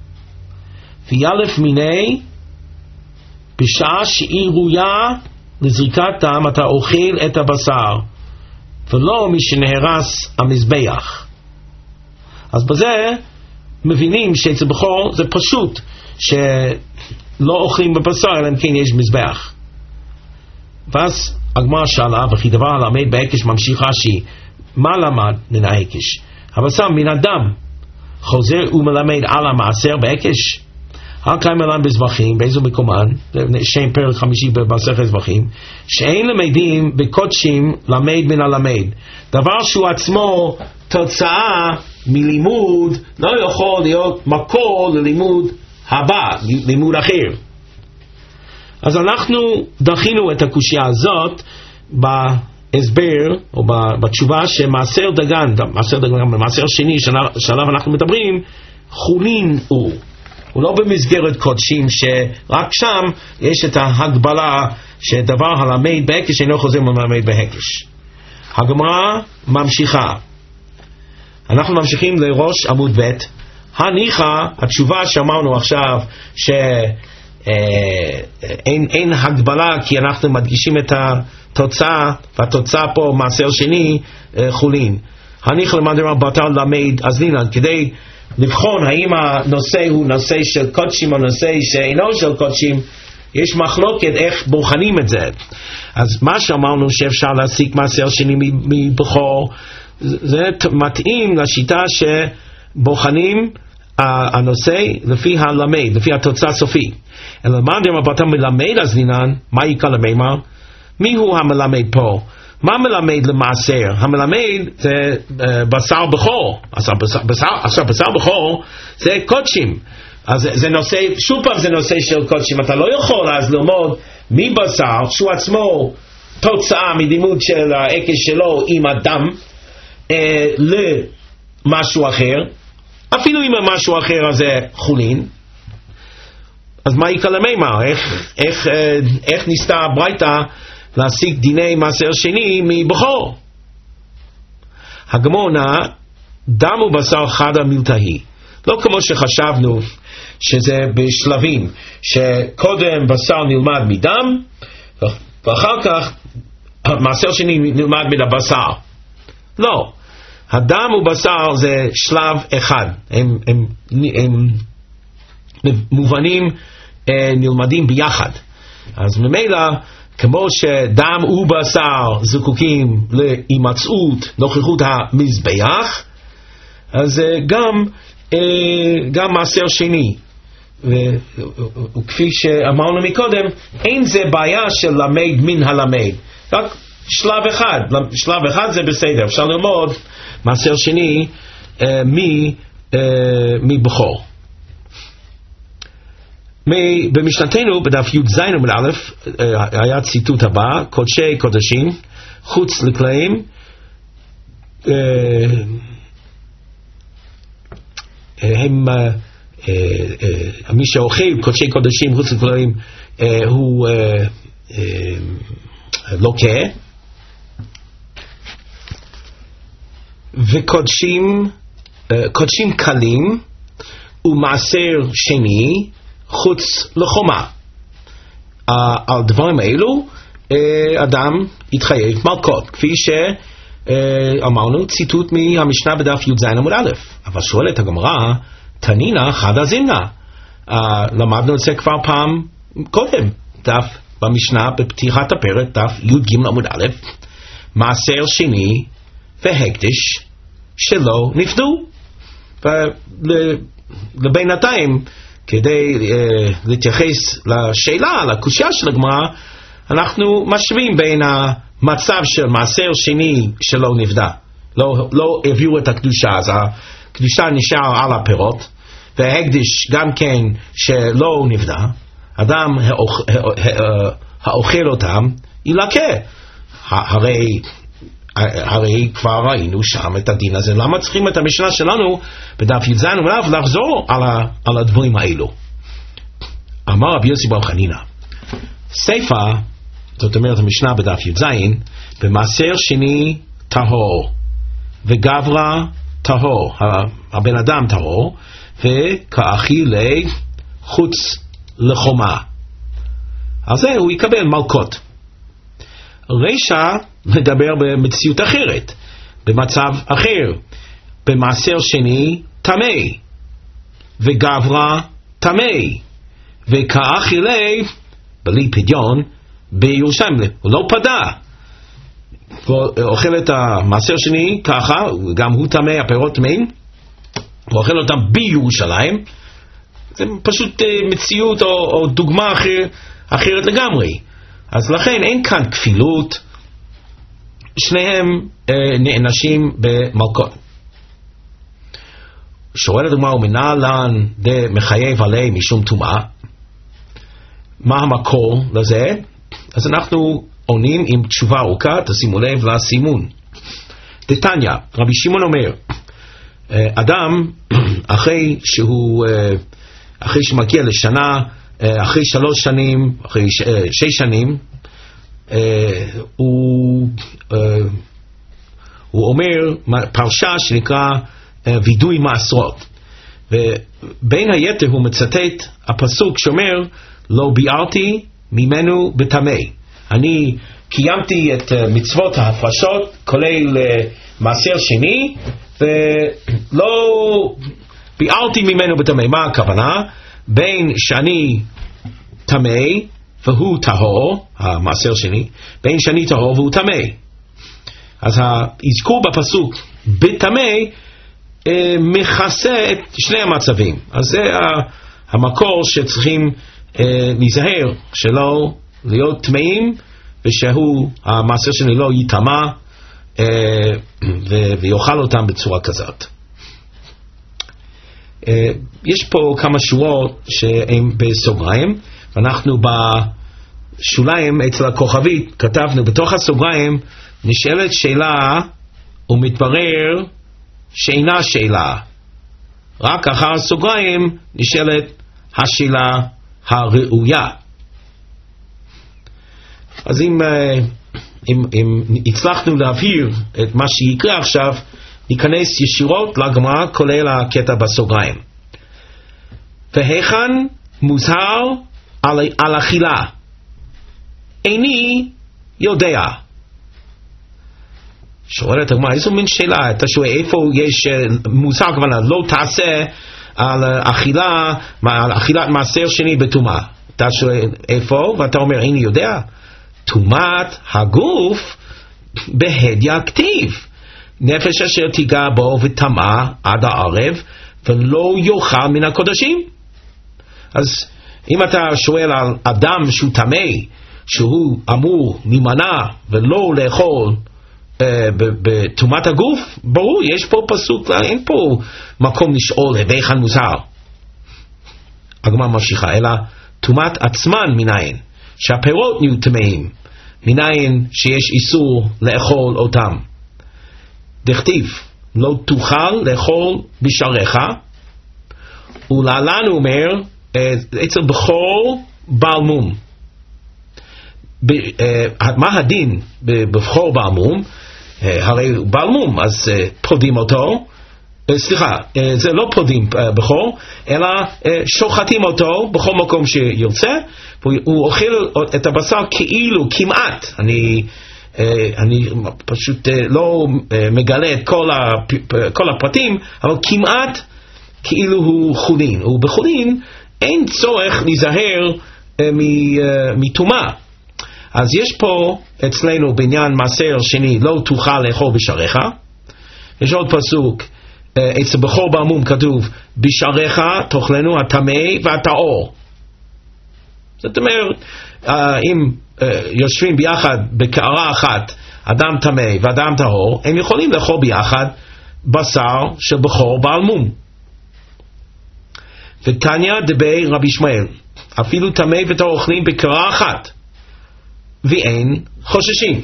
וילף מיני בשעה שהיא ראויה לזריקת דם אתה אוכל את הבשר, ולא מי שנהרס המזבח. אז בזה מבינים שאצל בכור זה פשוט שלא אוכלים בבשר אלא אם כן יש מזבח. ואז הגמרא שאלה, וכי דבר הלמד בהקש ממשיך רש"י, מה למד מן ההקש? הבשר מן הדם חוזר ומלמד על המעשר בהקש? הקיים אלן בזבחים, באיזו מקומן, שם פרק חמישי במסכת זבחים, שאין למדים בקודשים למד מן הלמד. דבר שהוא עצמו תוצאה מלימוד לא יכול להיות מקור ללימוד הבא, לימוד אחר. אז אנחנו דחינו את הקושיה הזאת בהסבר או בתשובה שמעשר דגן, מעשר דגן, מעשר שני שעליו אנחנו מדברים, חולין הוא. הוא לא במסגרת קודשים שרק שם יש את ההגבלה שדבר הלמד בהקש אינו חוזר מלמד בהקש. הגמרא ממשיכה. אנחנו ממשיכים לראש עמוד ב'. הניחא, התשובה שאמרנו עכשיו שאין אין הגבלה כי אנחנו מדגישים את התוצאה, והתוצאה פה מעשר שני חולין. הניחא למאן בטל למד אזלינן, כדי לבחון האם הנושא הוא נושא של קודשים או נושא שאינו של קודשים, יש מחלוקת איך בוחנים את זה. אז מה שאמרנו שאפשר להסיק מעשר שני מבכור, זה מתאים לשיטה שבוחנים הנושא לפי הלמד, לפי התוצאה הסופי. אלא מה דרמה בטל מלמד אזלינן, מה יקרא למימר? מי הוא המלמד פה? מה מלמד למעשר? המלמד זה uh, בשר בכור. עכשיו בשר, בשר, בשר בכור זה קודשים. אז זה, זה נושא, שוב פעם זה נושא של קודשים. אתה לא יכול אז ללמוד מבשר שהוא עצמו תוצאה מלימוד של העקש שלו עם הדם uh, למשהו אחר. אפילו אם המשהו אחר הזה חולין. אז מה יקרה למימר? איך, איך, uh, איך נסתה הברייתא להשיג דיני מעשר שני מבכור? הגמרא דם ובשר חדה מילתהי, לא כמו שחשבנו שזה בשלבים שקודם בשר נלמד מדם ואחר כך מעשר שני נלמד מן הבשר. לא, הדם ובשר זה שלב אחד, הם, הם, הם, הם מובנים, נלמדים ביחד. אז ממילא כמו שדם ובשר זקוקים להימצאות נוכחות המזבח, אז גם גם מעשר שני, וכפי שאמרנו מקודם, אין זה בעיה של למד מן הלמד, רק שלב אחד, שלב אחד זה בסדר, אפשר ללמוד מעשר שני מבכור. במשנתנו בדף י"ז עמוד א' היה ציטוט הבא: קודשי קודשים חוץ לכלאים הם מי שאוכל קודשי קודשים חוץ לכלאים הוא לוקה, וקודשים קודשים קלים ומעשר שני חוץ לחומה. על דברים האלו אדם יתחייב מלקות, כפי שאמרנו, ציטוט מהמשנה בדף י"ז עמוד א'. אבל שואלת הגמרא, תנינא חדא זימנא, למדנו את זה כבר פעם קודם, דף במשנה בפתיחת הפרק, דף י"ג עמוד א', מעשר שני והקדש שלא נפדו. ולבינתיים, כדי uh, להתייחס לשאלה, לקושיה של הגמרא, אנחנו משווים בין המצב של מעשר שני שלא נפדה, לא, לא הביאו את הקדושה, אז הקדושה נשאר על הפירות, וההקדש גם כן שלא נפדה, אדם האוכ, האוכל אותם ילקה. הרי, הרי כבר ראינו שם את הדין הזה. למה צריכים את המשנה שלנו בדף י"ז עמוד לחזור על, ה, על הדברים האלו? אמר רבי יוסי בר חנינא, סיפא, זאת אומרת המשנה בדף י"ז, במעשר שני טהור וגברא טהור, הבן אדם טהור, וכאכילי חוץ לחומה, אז זה הוא יקבל מלקות. רישא מדבר במציאות אחרת, במצב אחר, במעשר שני טמא וגברא טמא, וכאכילי בלי פדיון בירושלים, הוא לא פדה, הוא אוכל את המעשר שני ככה, גם הוא טמא, הפירות טמאים, הוא אוכל אותם בירושלים. זה פשוט מציאות או, או דוגמה אחר, אחרת לגמרי. אז לכן אין כאן כפילות, שניהם אה, נענשים במלקות. שואלת הגמרא, ומנהלן דמחייב עלי משום טומאה, מה המקור לזה? אז אנחנו עונים עם תשובה ארוכה, תשימו לב לסימון. דתניא, רבי שמעון אומר, אדם אחרי שהוא אחרי שמגיע לשנה, אחרי שלוש שנים, אחרי שש שנים, הוא הוא אומר פרשה שנקרא וידוי מעשרות, ובין היתר הוא מצטט הפסוק שאומר לא ביארתי ממנו בטמא. אני קיימתי את מצוות ההפרשות כולל מעשר שני ולא ביארתי ממנו בטמא. מה הכוונה? בין שאני טמא והוא טהור, המעשר שני, בין שאני טהור והוא טמא. אז האזכור בפסוק בטמא אה, מכסה את שני המצבים. אז זה המקור שצריכים אה, להיזהר שלא להיות טמאים, ושהוא המעשר שני לא יטמא אה, ו- ויאכל אותם בצורה כזאת. אה, יש פה כמה שורות שהם בסוגריים, ואנחנו בשוליים אצל הכוכבית כתבנו בתוך הסוגריים נשאלת שאלה ומתברר שאינה שאלה, רק אחר הסוגריים נשאלת השאלה הראויה. אז אם, אם, אם הצלחנו להבהיר את מה שיקרה עכשיו, ניכנס ישירות לגמרא כולל הקטע בסוגריים. והיכן מוזהר על, על אכילה? איני יודע. שואלת הגמרא, איזו מין שאלה? אתה שואל איפה יש מוזהר, כוונה לא תעשה על אכילה, על אכילת מעשר שני בטומאה. אתה שואל איפה? ואתה אומר איני יודע. טומאת הגוף בהדיא כתיב, נפש אשר תיגע בו וטמא עד הערב ולא יאכל מן הקודשים. אז אם אתה שואל על אדם שהוא טמא, שהוא אמור להימנע ולא לאכול בתומת הגוף, ברור, יש פה פסוק, אין פה מקום לשאול היכן מוזר. הגמרא ממשיכה, אלא תומת עצמן מניין, שהפירות נהיו טמאים, מניין שיש איסור לאכול אותם. דכתיב, לא תוכל לאכול בשעריך, ולהלן הוא אומר, אצל בכור בעל מום. מה הדין בבכור בעל מום? הרי בעל מום, אז פודים אותו, סליחה, זה לא פודים בכור, אלא שוחטים אותו בכל מקום שירצה, והוא אוכל את הבשר כאילו, כמעט, אני, אני פשוט לא מגלה את כל, הפ, כל הפרטים, אבל כמעט כאילו הוא חולין, ובחולין אין צורך להיזהר מטומאה. אז יש פה אצלנו בעניין מעשר שני, לא תוכל לאכול בשעריך. יש עוד פסוק, אצל בכור בעל מום כתוב, בשעריך תאכלנו הטמא והטהור. זאת אומרת, אם יושבים ביחד בקערה אחת, אדם טמא ואדם טהור, הם יכולים לאכול ביחד בשר של בכור בעל מום. ותניא דבי רבי ישמעאל, אפילו טמא וטהור אוכלים בקערה אחת, ואין חוששים.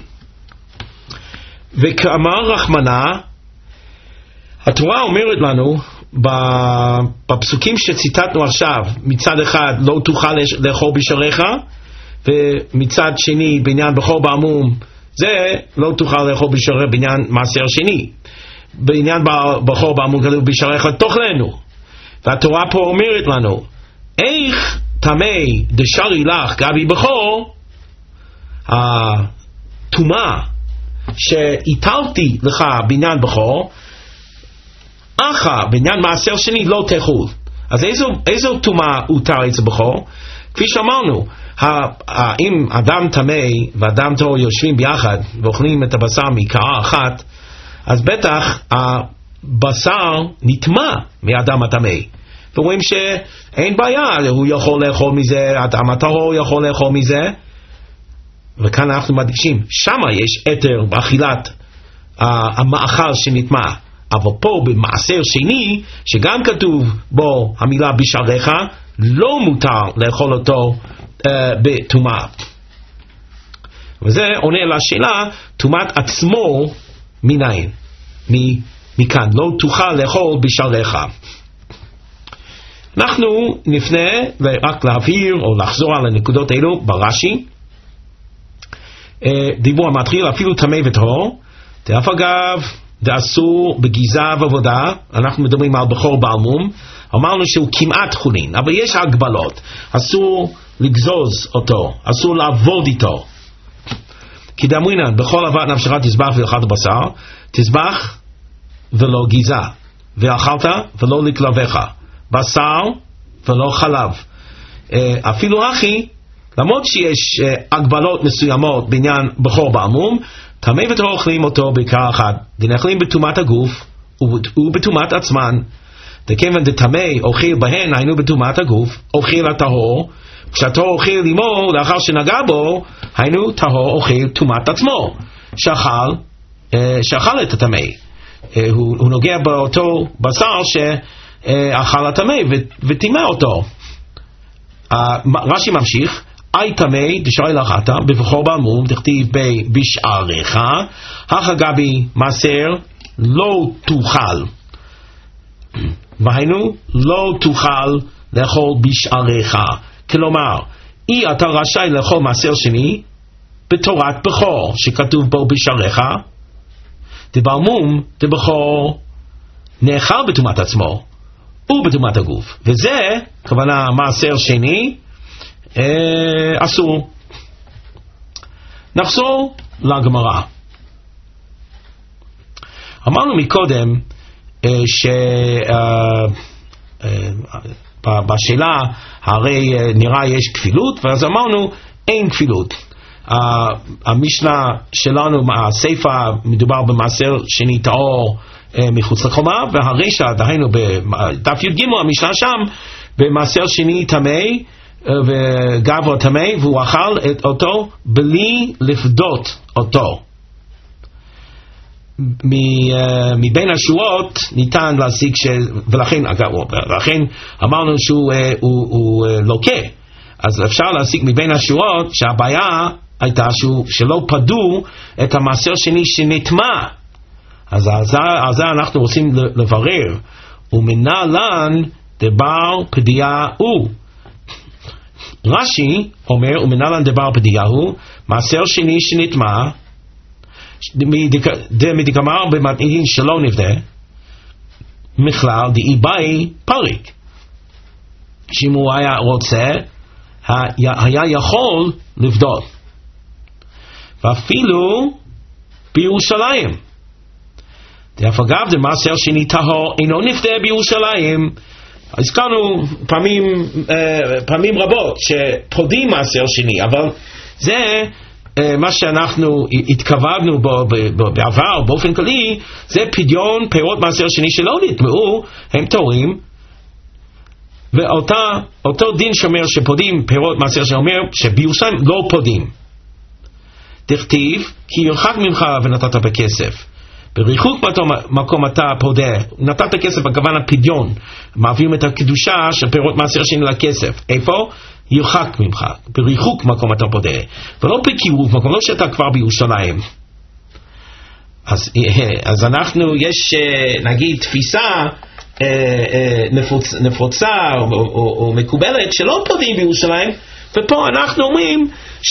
וכאמר רחמנא, התורה אומרת לנו בפסוקים שציטטנו עכשיו, מצד אחד לא תוכל לאכול בשעריך, ומצד שני בעניין בכור בעל מום, זה לא תוכל לאכול בשעריך בעניין מעשר שני. בעניין בכור בעל מום כתוב בשעריך תאכלנו. והתורה פה אומרת לנו, איך טמא דשרי לך גבי בכור, הטומאה שהטלתי לך בעניין בכור, אחא בעניין מעשר שני לא תאכול. אז איזו, איזו טומאה הותר אצל בכור? כפי שאמרנו, אם אדם טמא ואדם טהור יושבים ביחד ואוכלים את הבשר מקערה אחת, אז בטח הבשר נטמא מאדם הטמא. ורואים שאין בעיה, הוא יכול לאכול מזה, אדם הטהור יכול לאכול מזה. וכאן אנחנו מדגישים, שמה יש יתר באכילת המאכל שנטמא. אבל פה במעשר שני, שגם כתוב בו המילה בשעריך, לא מותר לאכול אותו uh, בטומאה. וזה עונה לשאלה, טומאת עצמו מניין? מכאן, לא תוכל לאכול בשעריך. אנחנו נפנה רק להבהיר או לחזור על הנקודות האלו ברש"י. Uh, דיבור המתחיל, אפילו טמא וטהור, דאף אגב, דאסור בגיזה ועבודה, אנחנו מדברים על בכור בעל מום, אמרנו שהוא כמעט חולין, אבל יש הגבלות, אסור לגזוז אותו, אסור לעבוד איתו. כי דאמרינן, בכל עבד נפשך תזבח ואכלת בשר, תזבח ולא גיזה, ואכלת ולא לכלבך, בשר ולא חלב. אפילו אחי, למרות שיש הגבלות מסוימות בעניין בכור בעל מום, טמא וטהור אוכלים אותו בעיקר אחד, דנאכלים בטומאת הגוף ובטומאת עצמן. דכיוון דטמא אוכל בהן, היינו בטומאת הגוף, אוכל הטהור, כשהטהור אוכל עמו לאחר שנגע בו, היינו טהור אוכל טומאת עצמו, שאכל, שאכל את הטמא. הוא, הוא נוגע באותו בשר שאכל הטמא וטימא אותו. רש"י ממשיך, אי טמא דשרי לך אתה בבכור בעל מום, דכתיב בשעריך, אך גבי מעשר לא תוכל. והיינו לא תוכל לאכול בשעריך. כלומר, אי אתה רשאי לאכול מעשר שני בתורת בכור שכתוב בו בשעריך, דבעל מום דבכור נאכל בטומאת עצמו ובטומאת הגוף, וזה כוונה מעשר שני אסור. נחזור לגמרא. אמרנו מקודם שבשאלה הרי נראה יש כפילות, ואז אמרנו אין כפילות. המשנה שלנו, הספר, מדובר במעשר שני טהור מחוץ לחומה, והרשע, דהיינו בדף י"ג המשנה שם, במעשר שני טמא וגבר טמא, והוא אכל אותו בלי לפדות אותו. מבין השורות ניתן להסיק ש... ולכן, אגב, ולכן אמרנו שהוא הוא, הוא לוקה. אז אפשר להסיק מבין השורות שהבעיה הייתה שהוא, שלא פדו את המעשר שני שנטמע. אז על זה אנחנו רוצים לברר. ומנהלן דבר פדיעה הוא. רש"י אומר, ומנהלן דבר פדיעה הוא, מעשר שני שנטמע, מדגמר במתנגין שלא נבדה, מכלל דאי באי פריק. שאם הוא היה רוצה, היה יכול לבדות. ואפילו בירושלים. דאף אגב דמעשר שני טהור אינו נפדה בירושלים. הזכרנו פעמים, פעמים רבות שפודים מעשר שני, אבל זה מה שאנחנו התכווננו בו בעבר באופן כללי, זה פדיון פירות מעשר שני שלא נטמעו, הם תורים. ואותו דין שאומר שפודים פירות מעשר שני אומר שבירושלים לא פודים. תכתיב כי ירחק ממך ונתת בכסף. בריחוק מקום אתה פודה, נתת כסף בכוונה פדיון, מעבירים את הקדושה של פירות מעשר שני לכסף. איפה? ירחק ממך, בריחוק מקום אתה פודה, ולא בקירוב מקום, לא שאתה כבר בירושלים. אז, אז אנחנו, יש נגיד תפיסה נפוץ, נפוצה או, או, או מקובלת שלא פודים בירושלים, ופה אנחנו אומרים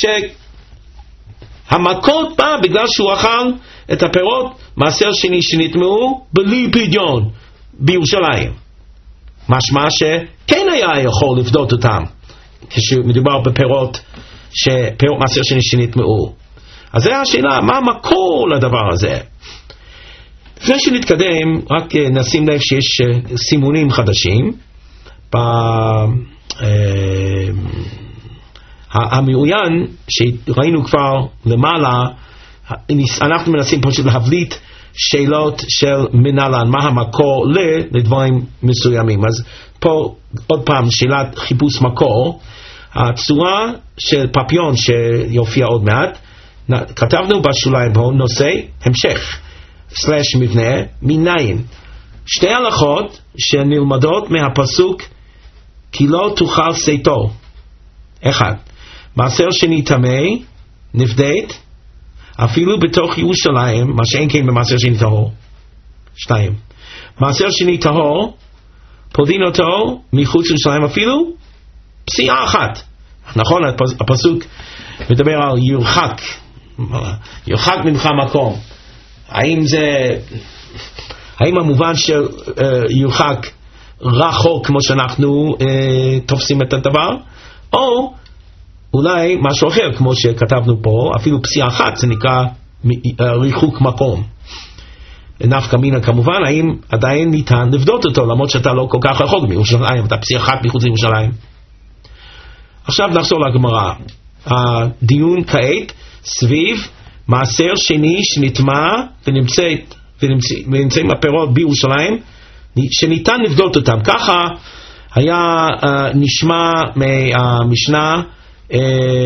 שהמכות בא בגלל שהוא אכל את הפירות מעשר שני שנטמעו בלי פדיון בירושלים, משמע שכן היה יכול לפדות אותם כשמדובר בפירות שפירות מעשר שני שנטמעו. אז זו השאלה, מה המקור לדבר הזה? לפני שנתקדם, רק נשים לב שיש סימונים חדשים המעוין שראינו כבר למעלה. אנחנו מנסים פשוט להבליט שאלות של מנהלן, מה המקור לדברים מסוימים. אז פה עוד פעם שאלת חיפוש מקור. הצורה של פפיון שיופיע עוד מעט, כתבנו בשוליים פה נושא המשך סלש מבנה מניין. שתי הלכות שנלמדות מהפסוק כי לא תאכל שיתו. אחד, מעשר שני טמא נפדית אפילו בתוך ירושלים, מה שאין כן במעשר שני טהור. שתיים, מעשר שני טהור פודין אותו מחוץ לירושלים אפילו פסיעה אחת. נכון, הפסוק מדבר על ירחק, ירחק ממך מקום. האם זה, האם המובן של uh, ירחק רחוק כמו שאנחנו uh, תופסים את הדבר, או אולי משהו אחר כמו שכתבנו פה, אפילו פסיעה אחת, זה נקרא uh, ריחוק מקום. נפקא מינה כמובן, האם עדיין ניתן לבדות אותו למרות שאתה לא כל כך רחוק מירושלים, אתה פסיעה אחת מחוץ לירושלים. עכשיו נחזור לגמרא. הדיון כעת סביב מעשר שני שנטמע ונמצאת, ונמצאים הפירות בירושלים שניתן לבדות אותם. ככה היה uh, נשמע מהמשנה uh,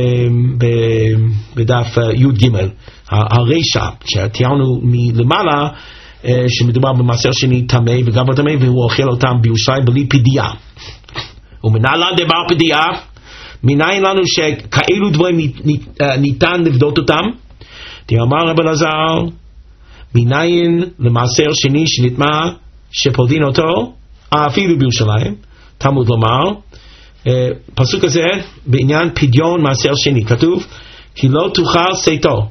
בדף uh, י' ג' הרשע שתיארנו מלמעלה, uh, שמדובר במעשר שני טמא וגם טמא והוא אוכל אותם בירושלים בלי פדיעה. ומנהלן דבר פדיעה, מניין לנו שכאלו דברים ניתן לבדות אותם? תאמר רב אלעזר, מניין למעשר שני שנטמע שפודין אותו אפילו בירושלים. תלמוד לומר, פסוק הזה בעניין פדיון מעשר שני, כתוב כי לא תאכל שיתו.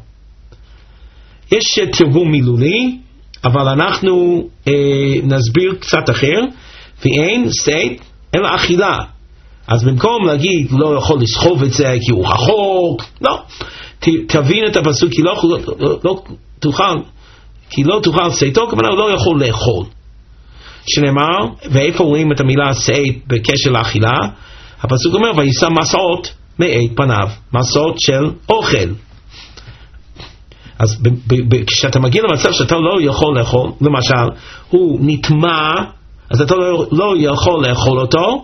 יש תרגום מילולי, אבל אנחנו אה, נסביר קצת אחר. ואין שית אלא אכילה. אז במקום להגיד לא יכול לסחוב את זה כי הוא רחוק, לא, ת, תבין את הפסוק כי לא, לא, לא תאכל, כי לא תאכל שיתו, כמובן הוא לא יכול לאכול. שנאמר, ואיפה רואים את המילה שית בקשר לאכילה? הפסוק אומר וישא מסעות מאת פניו, מסעות של אוכל. אז כשאתה מגיע למצב שאתה לא יכול לאכול, למשל הוא נטמע, אז אתה לא, לא יכול לאכול אותו,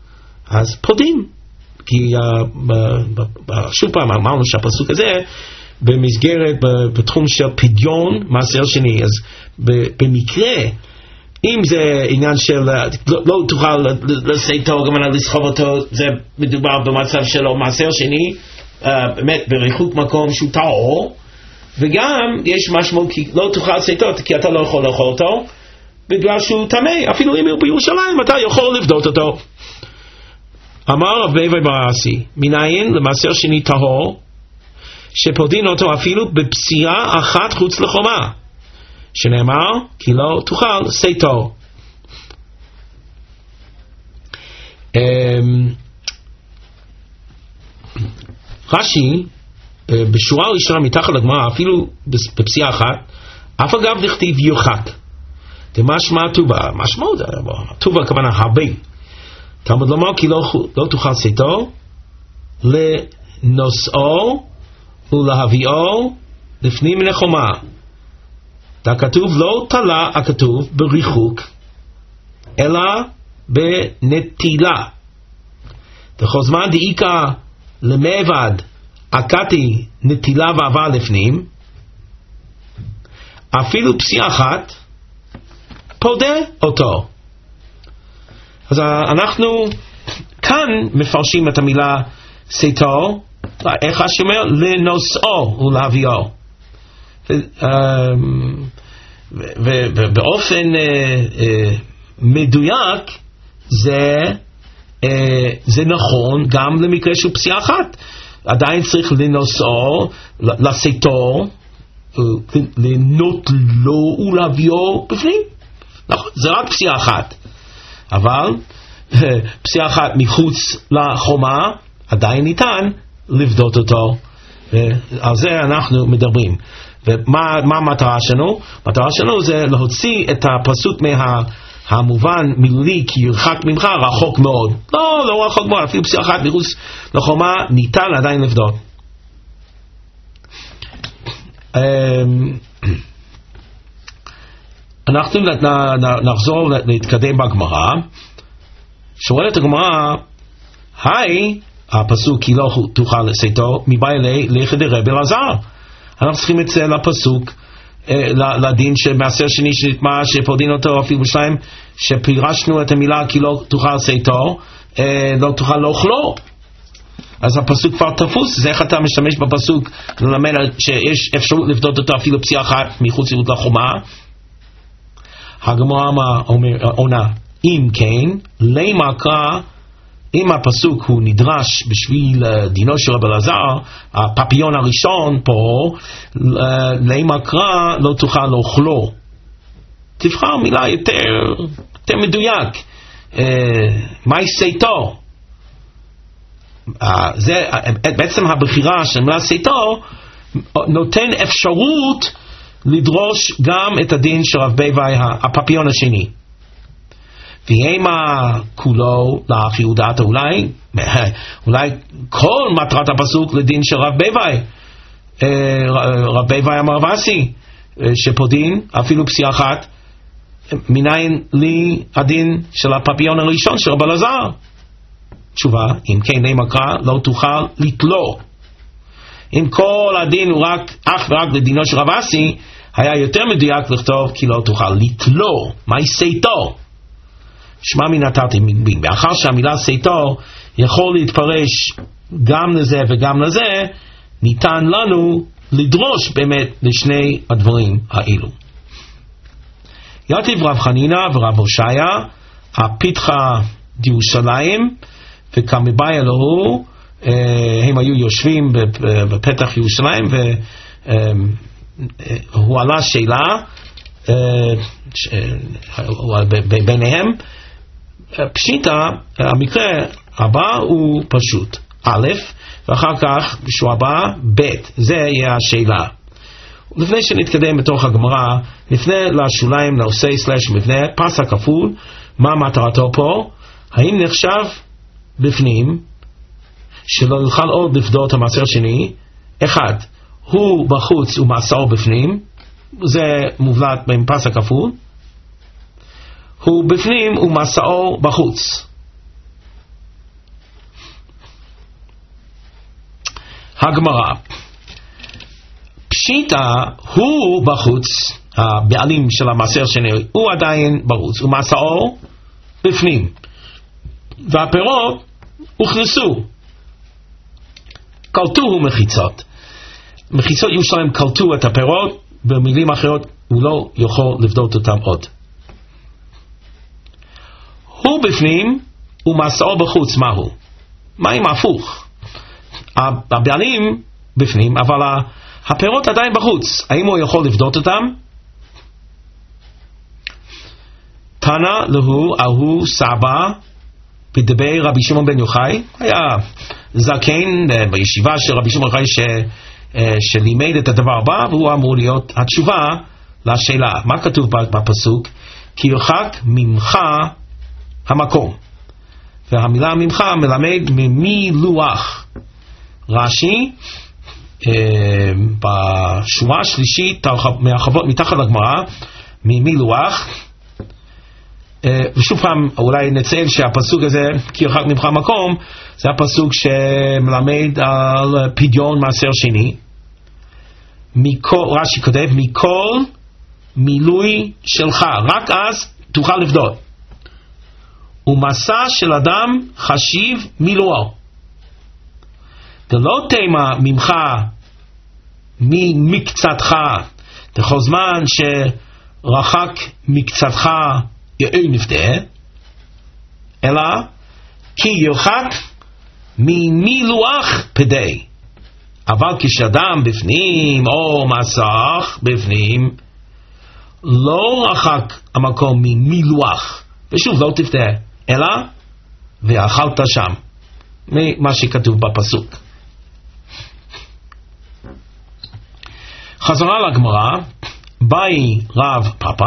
אז פודים. כי uh, שוב פעם אמרנו שהפסוק הזה במסגרת, בתחום של פדיון מעשר שני. אז במקרה, אם זה עניין של לא, לא תוכל לסייתו, גם לסחוב אותו, זה מדובר במצב שלו מעשר שני, uh, באמת בריחוק מקום שהוא טהור, וגם יש משמעות כי לא תוכל לסייתו, כי אתה לא יכול לאכול אותו, בגלל שהוא טמא, אפילו אם הוא בירושלים, אתה יכול לבדות אותו. אמר רב בייבי בר אסי, מניין למעשר שני טהור, שפודין אותו אפילו בפסיעה אחת חוץ לחומה, שנאמר כי לא תוכל סייתו. רש"י בשורה הראשונה מתחת לגמרא, אפילו בפסיעה אחת, אף אגב דכתיב ירחק, דמשמע טובה, משמעות טובה הכוונה הרבה, תלמוד לומר כי לא, לא תוכל סייתו לנושאו ולהביאו לפנים מן החומה. הכתוב לא תלה הכתוב בריחוק אלא בנטילה. בכל זמן דאיקה למעבד עקתי נטילה ועבר לפנים, אפילו פסיעה אחת פודה אותו. אז אנחנו כאן מפרשים את המילה סייתו, איך רש"י אומר? לנושאו ולהביאו. ובאופן מדויק זה זה נכון גם למקרה של פסיעה אחת. עדיין צריך לנושאו, לסייתו, לנות לו ולהביאו בפנים. נכון, זה רק פסיעה אחת. אבל פסיעה אחת מחוץ לחומה עדיין ניתן לבדות אותו. על זה אנחנו מדברים. ומה מה המטרה שלנו? המטרה שלנו זה להוציא את הפסוק מהמובן מילולי כי ירחק ממך רחוק מאוד. לא, לא רחוק מאוד, אפילו פסיעה אחת מחוץ לחומה ניתן עדיין לבדות. אנחנו נחזור להתקדם בגמרא. שואלת הגמרא, היי, הפסוק כי לא תוכל לסייתו, מבאי אלי לכי דרבי אלעזר. אנחנו צריכים את זה לפסוק, לדין שמעשר שני שנטמע שפודין אותו אפילו בשליים, שפירשנו את המילה כי לא תוכל לסייתו, לא תוכל לאכלו. אז הפסוק כבר תפוס. זה איך אתה משתמש בפסוק ללמד שיש אפשרות לבדות אותו אפילו פסיעה אחת מחוץ לחומה. הגמרא עונה, אם כן, למה קרא, אם הפסוק הוא נדרש בשביל דינו של רבי אלעזר, הפפיון הראשון פה, למה קרא לא תוכל לאכלו. תבחר מילה יותר, יותר מדויק. מהי סייתו? זה, בעצם הבחירה של מילה סייתו נותן אפשרות לדרוש גם את הדין של רב בייבי הפפיון השני. ויהמה כולו לאחי ודעת, אולי אולי כל מטרת הפסוק לדין של רב בייבי, רב בייבי אמר וסי שפודין אפילו פסיעה אחת, מניין לי הדין של הפפיון הראשון של רב אלעזר? תשובה, אם כן למה קרא לא תוכל לתלו. אם כל הדין הוא רק אך ורק לדינו של רב אסי, היה יותר מדויק לכתוב כי לא תוכל לתלו. מהי סייתו? שמע מי נתתי מבין. מאחר שהמילה סייתו יכול להתפרש גם לזה וגם לזה, ניתן לנו לדרוש באמת לשני הדברים האלו. יתיב רב חנינה ורב הושעיה הפתחה דירושלים, וכמבאי אלוהו הם היו יושבים בפתח ירושלים, והוא עלה שאלה ביניהם. פשיטה, המקרה הבא הוא פשוט א', ואחר כך בשבוע הבא ב', זה יהיה השאלה. לפני שנתקדם בתוך הגמרא, נפנה לשוליים, לעושי סלש מבנה, פסק כפול. מה מטרתו פה? האם נחשב בפנים שלא יוכל עוד לפדות המעשר שני? אחד, הוא בחוץ ומעשרו בפנים, זה מובלט בין פסק כפול. הוא בפנים ומעשרו בחוץ. הגמרא, פשיטה הוא בחוץ, הבעלים של המעשר שני, הוא עדיין בחוץ, ומסעו בפנים, והפירות הוכנסו, קלטו מחיצות. מחיצות ירושלים קלטו את הפירות, במילים אחרות הוא לא יכול לבדות אותם עוד. הוא בפנים ומסעו בחוץ. מהו? מה אם הפוך? הבעלים בפנים, אבל הפירות עדיין בחוץ. האם הוא יכול לבדות אותם? תנא להו אהו סבא בדבי רבי שמעון בן יוחאי, היה זקן בישיבה של רבי שמעון בן יוחאי ש... שלימד את הדבר הבא, והוא אמור להיות התשובה לשאלה. מה כתוב בפסוק? כי ירחק ממך המקום, והמילה ממך מלמד ממילוח. רש"י בשורה השלישית מהרחבות מתחת לגמרא, ממילוח. ושוב פעם אולי נציין שהפסוק הזה, כי ירחק ממך המקום, זה הפסוק שמלמד על פדיון מעשר שני. מכל, רש"י כותב, מכל מילוי שלך, רק אז תוכל לבדות. ומסע של אדם חשיב מילואו. דלא תימה ממך ממקצתך, בכל זמן שרחק מקצתך יאי נפדה, אלא כי ירחק ממילוח פדי. אבל כשאדם בפנים או מסך בפנים, לא רחק המקום ממילוח, ושוב לא תפתה, אלא ואכלת שם, ממה שכתוב בפסוק. חזרה לגמרא, באי רב פאפא,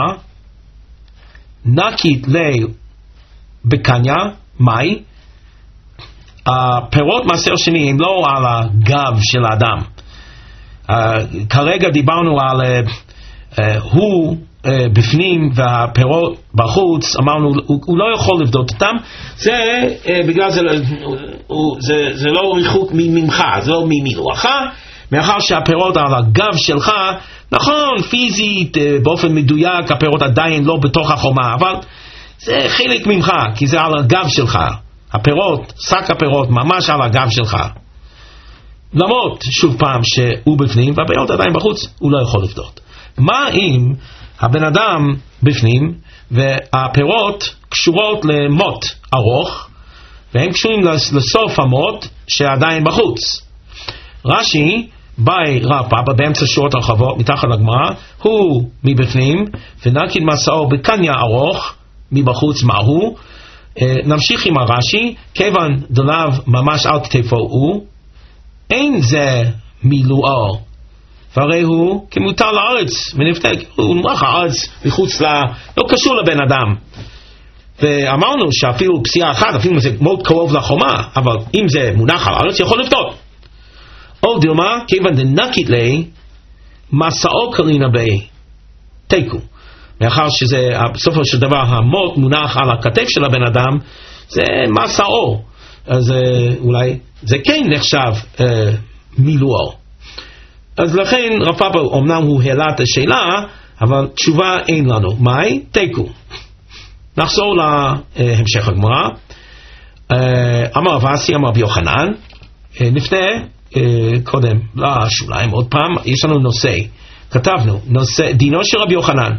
נקית לי בקניה, מאי, הפירות מעשר שני הם לא על הגב של האדם. Uh, כרגע דיברנו על uh, uh, הוא uh, בפנים והפירות בחוץ, אמרנו הוא, הוא לא יכול לבדות אותם, זה uh, בגלל זה, הוא, זה, זה לא ריחוק ממך, זה לא ממילואך, מאחר שהפירות על הגב שלך, נכון פיזית uh, באופן מדויק הפירות עדיין לא בתוך החומה, אבל זה חלק ממך, כי זה על הגב שלך. הפירות, שק הפירות ממש על הגב שלך. למרות שוב פעם שהוא בפנים והפירות עדיין בחוץ, הוא לא יכול לבדות. מה אם הבן אדם בפנים והפירות קשורות למוט ארוך והם קשורים לסוף המוט שעדיין בחוץ? רש"י באי רב פאפא באמצע שורות הרחבות מתחת לגמרא, הוא מבפנים ונקיד מסעו בקניה ארוך, מבחוץ מהו? נמשיך עם הרש"י, כיוון דלאו ממש על כתפו הוא, אין זה מילואו, והרי הוא כמוטל לארץ ונפתק, הוא מונח הארץ מחוץ, לה, לא קשור לבן אדם. ואמרנו שאפילו פסיעה אחת, אפילו זה מאוד קרוב לחומה, אבל אם זה מונח על הארץ יכול לפתות. או דילמה, כיוון דנקית לי, מסעו קרינה בי תיקו. מאחר שזה בסופו של דבר המוט מונח על הכתף של הבן אדם, זה מסעו, אז אולי זה כן נחשב אה, מילואו. אז לכן רב פאפא אמנם הוא העלה את השאלה, אבל תשובה אין לנו. מהי? תיקו. נחזור להמשך הגמרא. אמר רב אסי, אמר רבי יוחנן, נפנה קודם לשוליים עוד פעם, יש לנו נושא, כתבנו נושא, דינו של רבי יוחנן,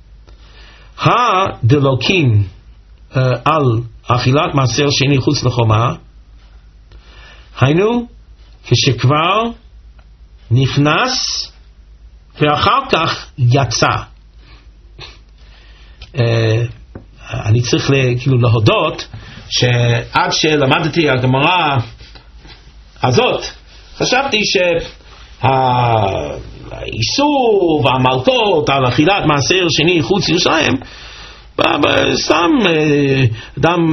הדלוקים על אכילת מעשר שני חוץ לחומה, היינו כשכבר נכנס ואחר כך יצא. אני צריך כאילו להודות שעד שלמדתי הגמרא הזאת חשבתי שהאיסור והמלכות על אכילת מעשר שני חוץ ירושלים סתם אדם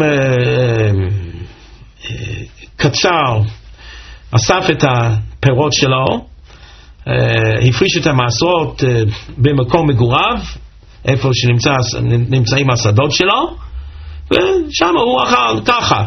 קצר אסף את הפירות שלו, הפריש את המעשרות במקום מגוריו, איפה שנמצאים השדות שלו, ושם הוא אכל ככה,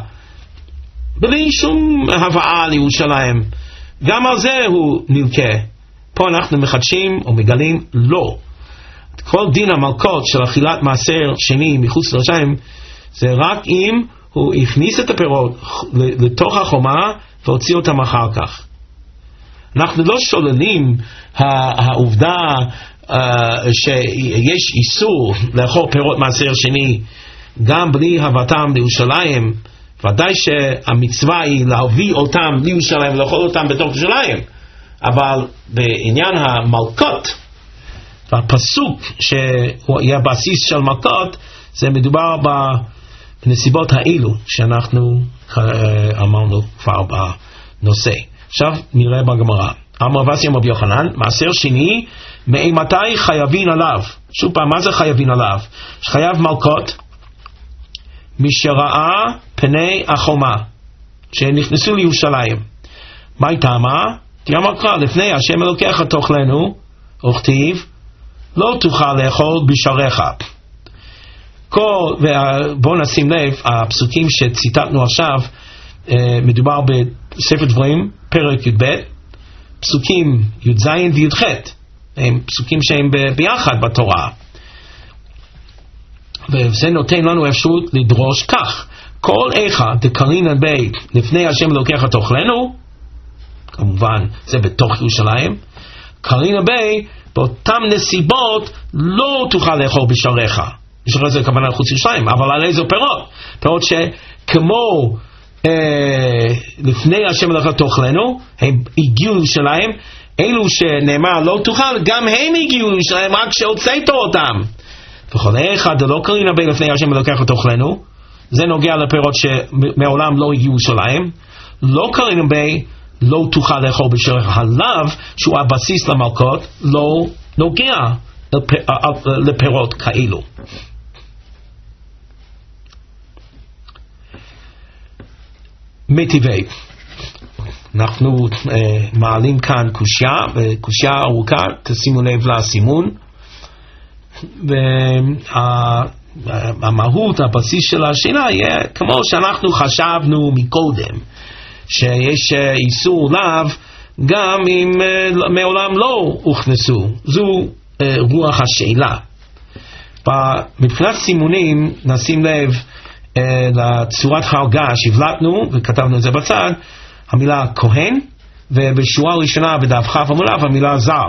בלי שום הבאה לירושלים. גם על זה הוא נלקה. פה אנחנו מחדשים או מגלים לא. כל דין המלכות של אכילת מעשר שני מחוץ לירושלים זה רק אם הוא הכניס את הפירות לתוך החומה והוציא אותם אחר כך. אנחנו לא שוללים העובדה uh, שיש איסור לאכול פירות מעשר שני גם בלי הבאתם לירושלים. ודאי שהמצווה היא להביא אותם לירושלים ולאכול אותם בתוך ירושלים, אבל בעניין המלכות והפסוק שיהיה בסיס של מלכות, זה מדובר בנסיבות האלו שאנחנו אמרנו כבר בנושא. עכשיו נראה בגמרא. אמר רב אסי אמר רבי יוחנן, מעשר שני מאימתי חייבים עליו? שוב פעם, מה זה חייבים עליו? חייב מלכות משראה פני החומה שנכנסו לירושלים. מה הייתה מה? תראה מקרא, לפני השם אלוקיך תאכלנו, וכתיב לא תוכל לאכול בשעריך. כל, בואו נשים לב, הפסוקים שציטטנו עכשיו, מדובר בספר דברים, פרק י"ב, פסוקים י"ז וי"ח, הם פסוקים שהם ביחד בתורה. וזה נותן לנו אפשרות לדרוש כך: כל איכה דקרינן בי לפני השם אלוקיך תאכלנו, כמובן זה בתוך ירושלים, קרינן בי באותן נסיבות לא תוכל לאכול בשעריך. בשעריך זה כמובן על חוץ ירושלים, אבל על איזה פירות? פירות שכמו אה, לפני השם אלוקיך תאכלנו, הם הגיעו לירושלים, אלו שנאמר לא תוכל, גם הם הגיעו לירושלים רק שהוצאת אותם. וכל אחד לא קרינן בי לפני השם אלוקיך תאכלנו, זה נוגע לפירות שמעולם לא הגיעו לירושלים. לא קרינן בי לא תוכל לאכול בשעריך. הלאו שהוא הבסיס למלכות לא נוגע לפירות כאלו. מטיבי, אנחנו uh, מעלים כאן קושיה, וקושיה ארוכה, תשימו לב לסימון. והמהות, הבסיס של השאלה יהיה כמו שאנחנו חשבנו מקודם, שיש איסור לאו גם אם מעולם לא הוכנסו. זו רוח השאלה. מבחינת סימונים נשים לב לצורת חרגה שהבלטנו וכתבנו את זה בצד, המילה כהן, ובשורה הראשונה בדף כ' עמוד א' המילה זר.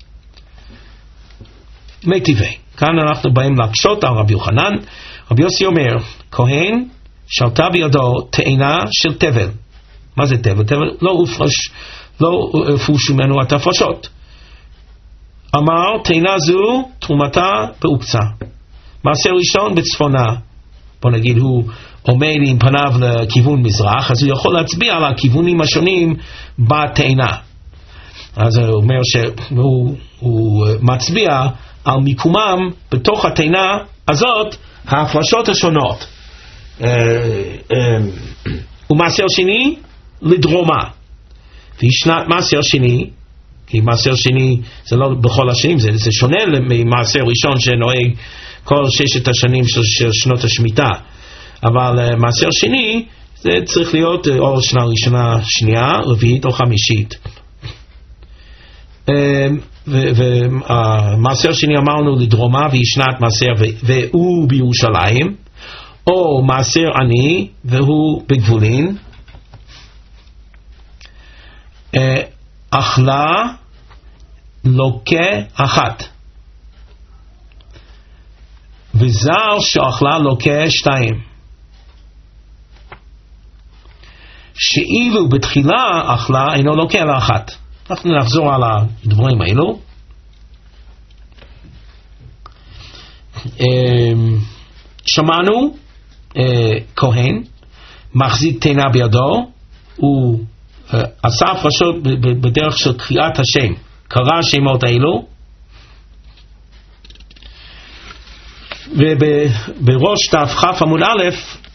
מטיבי, כאן אנחנו באים להקשות על רבי יוחנן. רבי יוסי אומר, כהן שלטה בידו תאנה של תבל. מה זה תבל? תבל לא הופרש, לא הופרשו ממנו התפרשות. אמר, תאנה זו תרומתה בעוקצה. מעשר ראשון בצפונה. בוא נגיד הוא עומד עם פניו לכיוון מזרח, אז הוא יכול להצביע על הכיוונים השונים בתאנה. אז הוא אומר שהוא הוא מצביע על מיקומם בתוך התאנה הזאת, ההפרשות השונות. ומעשר שני לדרומה. וישנת מעשר שני, כי מעשר שני זה לא בכל השנים, זה, זה שונה ממעשר ראשון שנוהג כל ששת השנים של, של שנות השמיטה. אבל uh, מעשר שני זה צריך להיות uh, או שנה ראשונה, שנייה, רביעית או חמישית. ומעשר uh, שני אמרנו לדרומה וישנת מעשר והוא בירושלים, או מעשר עני והוא בגבולין. uh, אכלה לוקה אחת, וזר שאכלה לוקה שתיים. שאילו בתחילה אכלה אינו לוקה אלא אחת. אנחנו נחזור על הדברים האלו. שמענו כהן מחזיק תאנה בידו, הוא עשה הפרשות בדרך של קריאת השם, קרא השמות האלו, ובראש דף כ' עמוד א'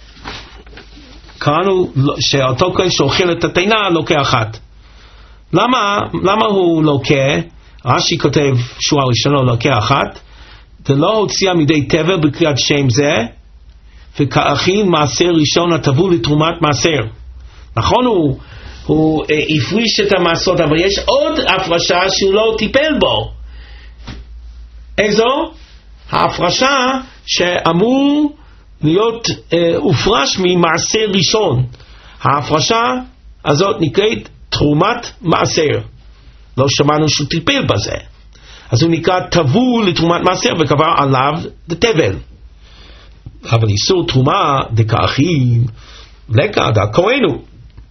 קראנו שאותו כהן שאוכל את התאנה לוקה אחת. למה, למה הוא לוקה? רש"י כותב שורה ראשונה לוקה אחת, ולא הוציאה מידי תבל בקריאת שם זה, וכאכיל מעשר ראשון הטבול לתרומת מעשר. נכון, הוא, הוא הפריש את המעשרות, אבל יש עוד הפרשה שהוא לא טיפל בו. איזו? ההפרשה שאמור להיות אה, הופרש ממעשר ראשון. ההפרשה הזאת נקראת תרומת מעשר. לא שמענו שהוא טיפל בזה. אז הוא נקרא תבוא לתרומת מעשר וקבע עליו דתבל. אבל איסור תרומה דקאחים לקה דכהנו.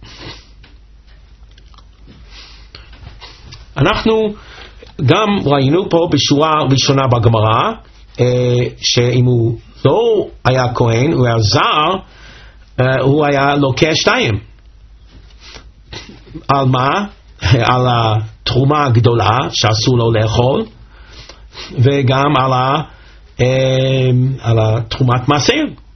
אנחנו גם ראינו פה בשורה ראשונה בגמרא אה, שאם הוא לא היה כהן, הוא היה זר, אה, הוא היה לוקח שתיים. על מה? על התרומה הגדולה שאסור לו לאכול, וגם על, ה, אה, על התרומת מעשר.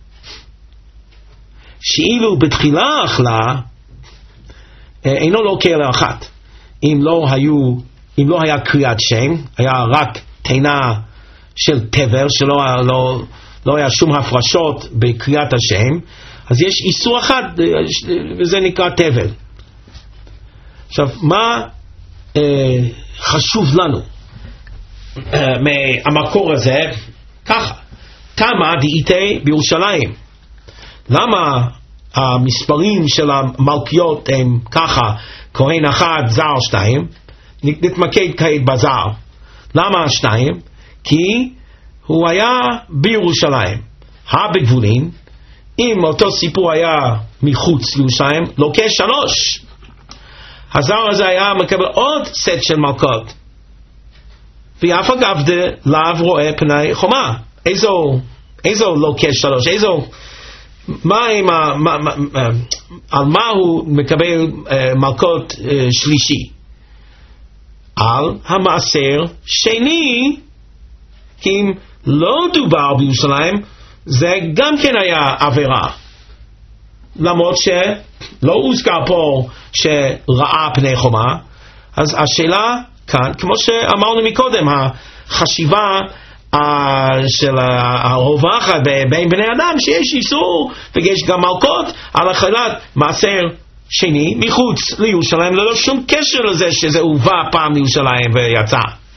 שאילו בתחילה אכלה, אה, אינו לוקח לאחת. אם לא היו, אם לא היה קריאת שם, היה רק תינה של תבל, שלא לא, לא היה שום הפרשות בקריאת השם, אז יש איסור אחד, וזה נקרא תבל. עכשיו, מה אה, חשוב לנו אה, מהמקור הזה? ככה, תמה דאיתי בירושלים. למה המספרים של המלכיות הם ככה, כהן אחד, זר שתיים? נתמקד כעת בזר. למה שתיים? כי הוא היה בירושלים, הבגבולין. אם אותו סיפור היה מחוץ לירושלים, לוקח שלוש. הזר הזה היה מקבל עוד סט של מלכות. ואף אגב דה לאו רואה פני חומה. איזו, איזו לוקח שלוש? איזו, מה עם ה, מה, מה, על מה הוא מקבל uh, מלכות uh, שלישי? על המעשר שני. כי אם לא דובר בירושלים, זה גם כן היה עבירה. למרות שלא הוזכר פה שראה פני חומה. אז השאלה כאן, כמו שאמרנו מקודם, החשיבה uh, של הרווחת בין בני אדם, שיש איסור ויש גם מלכות על אכילת מעשר שני מחוץ לירושלים, ללא שום קשר לזה שזה הובא פעם לירושלים ויצא.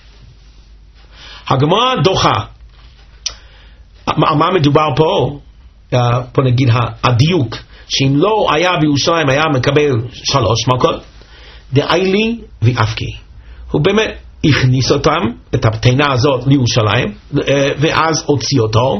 הגמרא דוחה. מה מדובר פה? Uh, פה נגיד הדיוק, שאם לא היה בירושלים היה מקבל שלוש מלכות, דאיילי ואפקי. הוא באמת הכניס אותם, את הפתינה הזאת לירושלים, ואז הוציא אותו,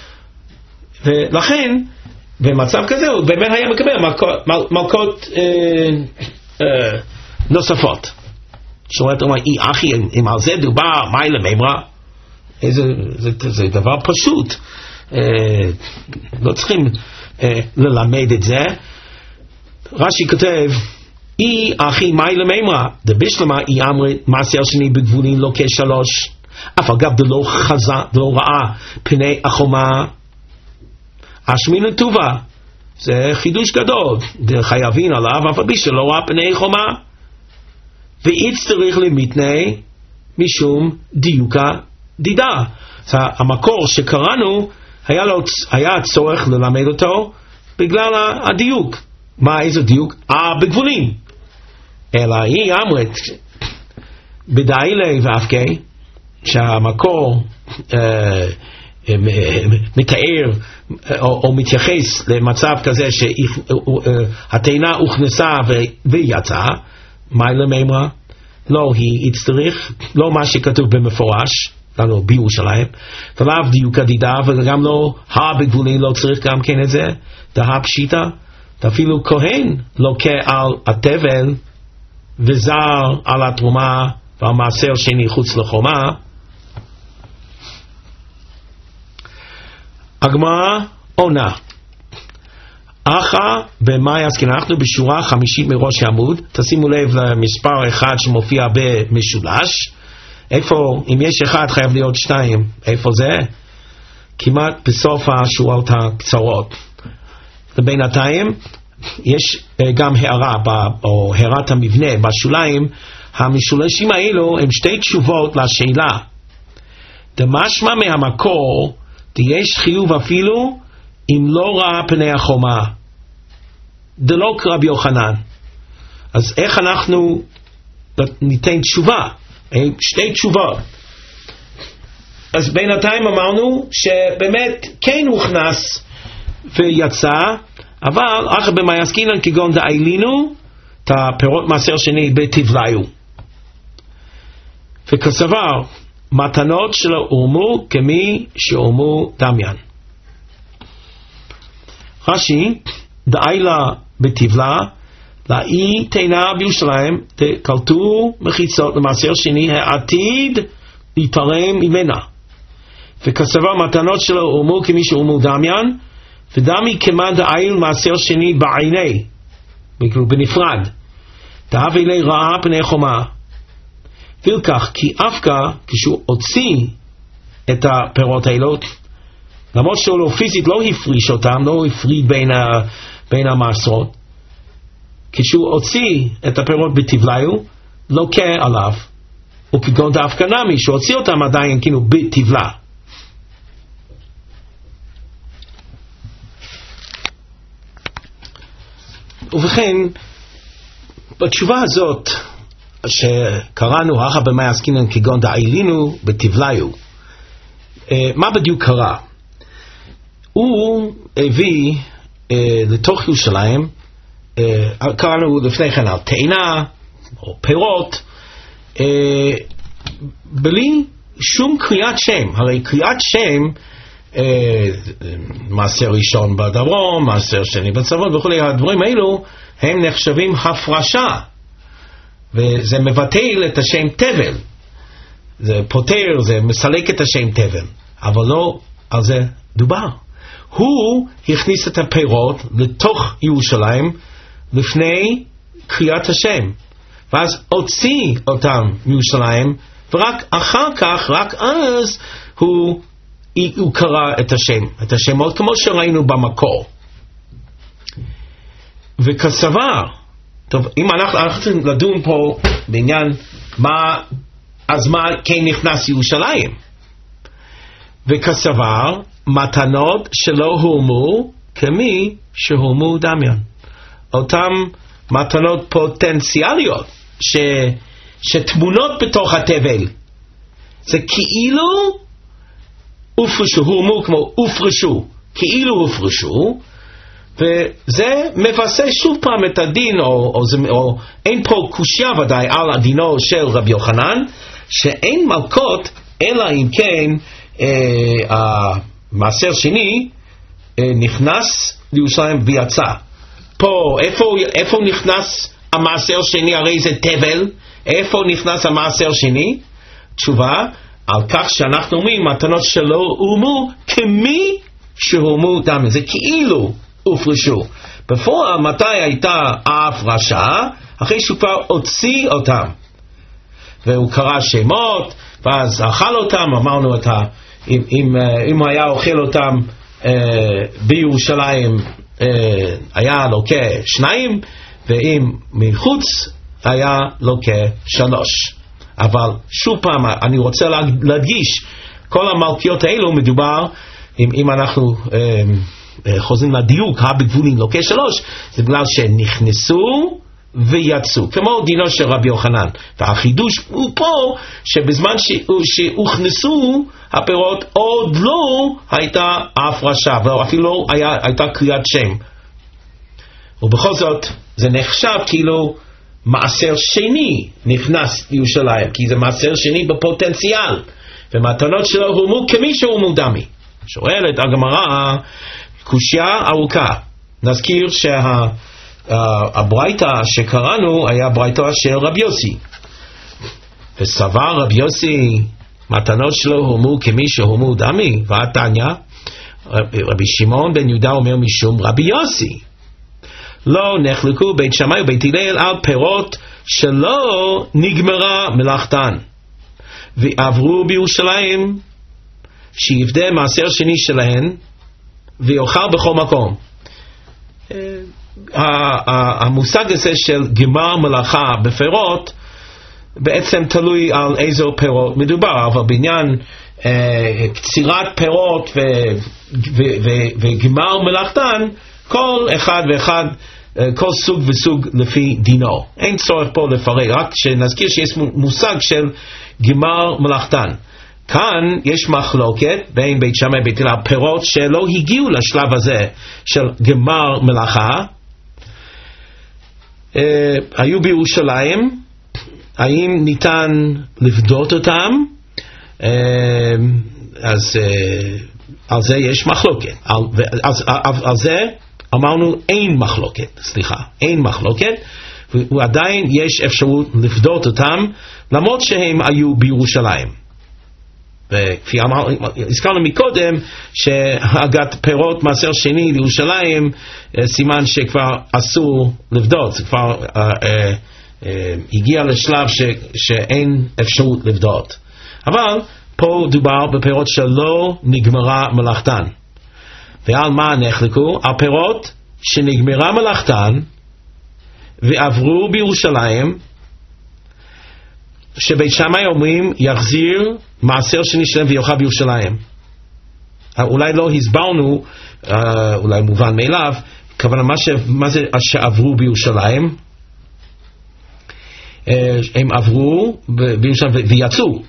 ולכן במצב כזה הוא באמת היה מקבל מלכות, מלכות אה, אה, נוספות. שואלת אומרת, אי אחי, אם על זה דובר, מה אלה מימרה? זה, זה, זה דבר פשוט. אה, לא צריכים אה, ללמד את זה. רש"י כותב, אי אחי מאי למימרה, דבישלמה אי אמרי מעשר שני בגבולין לא כשלוש, אף אגב דלא חזה, דלא ראה פני החומה, אשמין טובה. זה חידוש גדול, חייבים עליו, אף אבי שלא ראה פני חומה, והצטריך למתני משום דיוקה דידה. המקור שקראנו, היה, לו, היה צורך ללמד אותו בגלל הדיוק. מה, איזה דיוק? אה, בגבולים. אלא היא אמרת בדאילי ואפקי, שהמקור אה, אה, מתאר או, או מתייחס למצב כזה שהתינה הוכנסה ויצאה. מה למימרה? לא היא הצטריך, לא מה שכתוב במפורש לנו בירושלים, ולאו דיוק הדידה, וגם לא הבגבולים לא צריך גם כן את זה. דה פשיטה, אפילו כהן לוקח על התבל וזר על התרומה ועל מעשר שני חוץ לחומה. הגמרא עונה, אחא במאי עסקינן. אנחנו בשורה חמישית מראש העמוד, תשימו לב למספר אחד שמופיע במשולש. איפה, אם יש אחד חייב להיות שתיים, איפה זה? כמעט בסוף השורות הקצרות. ובינתיים יש גם הערה, או הערת המבנה בשוליים. המשולשים האלו הם שתי תשובות לשאלה. דמשמע מהמקור, יש חיוב אפילו אם לא ראה פני החומה. דלא כרבי יוחנן. אז איך אנחנו ניתן תשובה? שתי תשובות. אז בינתיים אמרנו שבאמת כן הוכנס ויצא, אבל אחר במאי עסקינן כגון דאילינו את הפירות מעשר שני בתבליו. וכסבר מתנות שלו הורמו כמי שהורמו דמיין. רש"י, דאילה בתבלה, לאי תינה בירושלים, קלטו מחיצות למעשר שני העתיד להתעלם ממנה. וכסבר מתנות שלו הורמו כמי שהורמו דמיין, ודמי כמן דאיל מעשר שני בעיני, בנפרד. דאבי לי רעה פני חומה. ולכך, כי אבקה, כשהוא הוציא את הפירות האלו, למרות שהוא לא פיזית לא הפריש אותם, לא הפריד בין, ה, בין המעשרות, כשהוא הוציא את הפירות בתבליו, לוקה עליו, וכגון דאבקה נמי, שהוא הוציא אותם עדיין כאילו בתבלה. ובכן, בתשובה הזאת, שקראנו אחר במאי עסקינן כגון דאילינו בתבליו, מה בדיוק קרה? הוא הביא לתוך ירושלים, קראנו לפני כן על תאנה או פירות, בלי שום קריאת שם. הרי קריאת שם, מעשר ראשון בדרום, מעשר שני בצפון וכו', הדברים האלו הם נחשבים הפרשה, וזה מבטל את השם תבל, זה פותר, זה מסלק את השם תבל, אבל לא על זה דובר. הוא הכניס את הפירות לתוך ירושלים לפני קריאת השם, ואז הוציא אותם מירושלים, ורק אחר כך, רק אז הוא, הוא קרא את השם, את השמות כמו שראינו במקור. וכסבר, טוב, אם אנחנו, אנחנו צריכים לדון פה בעניין מה, אז מה כן נכנס ירושלים. וכסבר, מתנות שלא הורמו כמי שהורמו דמיין. אותם מתנות פוטנציאליות ש, שתמונות בתוך התבל. זה כאילו הופרשו, הורמו כמו הופרשו, כאילו הופרשו, וזה מבסס שוב פעם את הדין, או, או, או אין פה קושיה ודאי על הדינו של רבי יוחנן, שאין מלכות אלא אם כן אה, המעשר שני אה, נכנס לירושלים ויצא. פה, איפה, איפה נכנס המעשר שני? הרי זה תבל. איפה נכנס המעשר שני? תשובה, על כך שאנחנו אומרים מתנות שלא הורמו כמי שהורמו דמיין. זה כאילו הופרשו. בפועל מתי הייתה ההפרשה? אחרי שהוא כבר הוציא אותם, והוא קרא שמות ואז אכל אותם. אמרנו את ה, אם, אם, אם הוא היה אוכל אותם אה, בירושלים אה, היה לוקה שניים, ואם מחוץ היה לוקה שלוש. אבל שוב פעם אני רוצה להדגיש, כל המלכיות האלו מדובר, אם, אם אנחנו אה, חוזרים לדיוק הבגבולים לוקה שלוש, זה בגלל שנכנסו ויצאו, כמו דינו של רבי יוחנן. והחידוש הוא פה שבזמן שהוכנסו הפירות עוד לא הייתה ההפרשה, ואפילו לא היה, הייתה קריאת שם, ובכל זאת זה נחשב כאילו מעשר שני נכנס לירושלים, כי זה מעשר שני בפוטנציאל, ומתנות שלו הורמו כמי שהורמו דמי. שואלת הגמרא קושיה ארוכה. נזכיר שהברייתא שקראנו היה ברייתא של רבי יוסי, וסבר רבי יוסי מתנות שלו הורמו כמי שהורמו דמי. והתניא רבי שמעון בן יהודה אומר משום רבי יוסי, לא נחלקו בית שמאי ובית הלל על פירות שלא נגמרה מלאכתן ועברו בירושלים, שיפדה מעשר שני שלהן ויאכל בכל מקום. המושג הזה של גמר מלאכה בפירות בעצם תלוי על איזו פירות מדובר, אבל בעניין קצירת פירות וגמר מלאכתן, כל אחד ואחד כל סוג וסוג לפי דינו. אין צורך פה לפרט, רק שנזכיר שיש מושג של גמר מלאכתן. כאן יש מחלוקת בין בית שמאי ובית הלל, פירות שלא הגיעו לשלב הזה של גמר מלאכה, אה, היו בירושלים, האם ניתן לפדות אותם? אה, אז אה, על זה יש מחלוקת. על, אז, על, על זה אמרנו אין מחלוקת, סליחה, אין מחלוקת, ועדיין יש אפשרות לפדות אותם, למרות שהם היו בירושלים. וכפי הזכרנו מקודם, שהגעת פירות מעשר שני לירושלים, סימן שכבר אסור לפדות, זה כבר אה, אה, אה, הגיע לשלב ש, שאין אפשרות לפדות. אבל פה דובר בפירות שלא נגמרה מלאכתן. ועל מה נחלקו? על פירות שנגמרה מלאכתן ועברו בירושלים, שבית שמאי אומרים יחזיר מעשר שני שלם ויאכל בירושלים. אולי לא הסברנו, אולי מובן מאליו, כוונה מה, ש, מה זה שעברו בירושלים? הם עברו בירושלים ויצאו.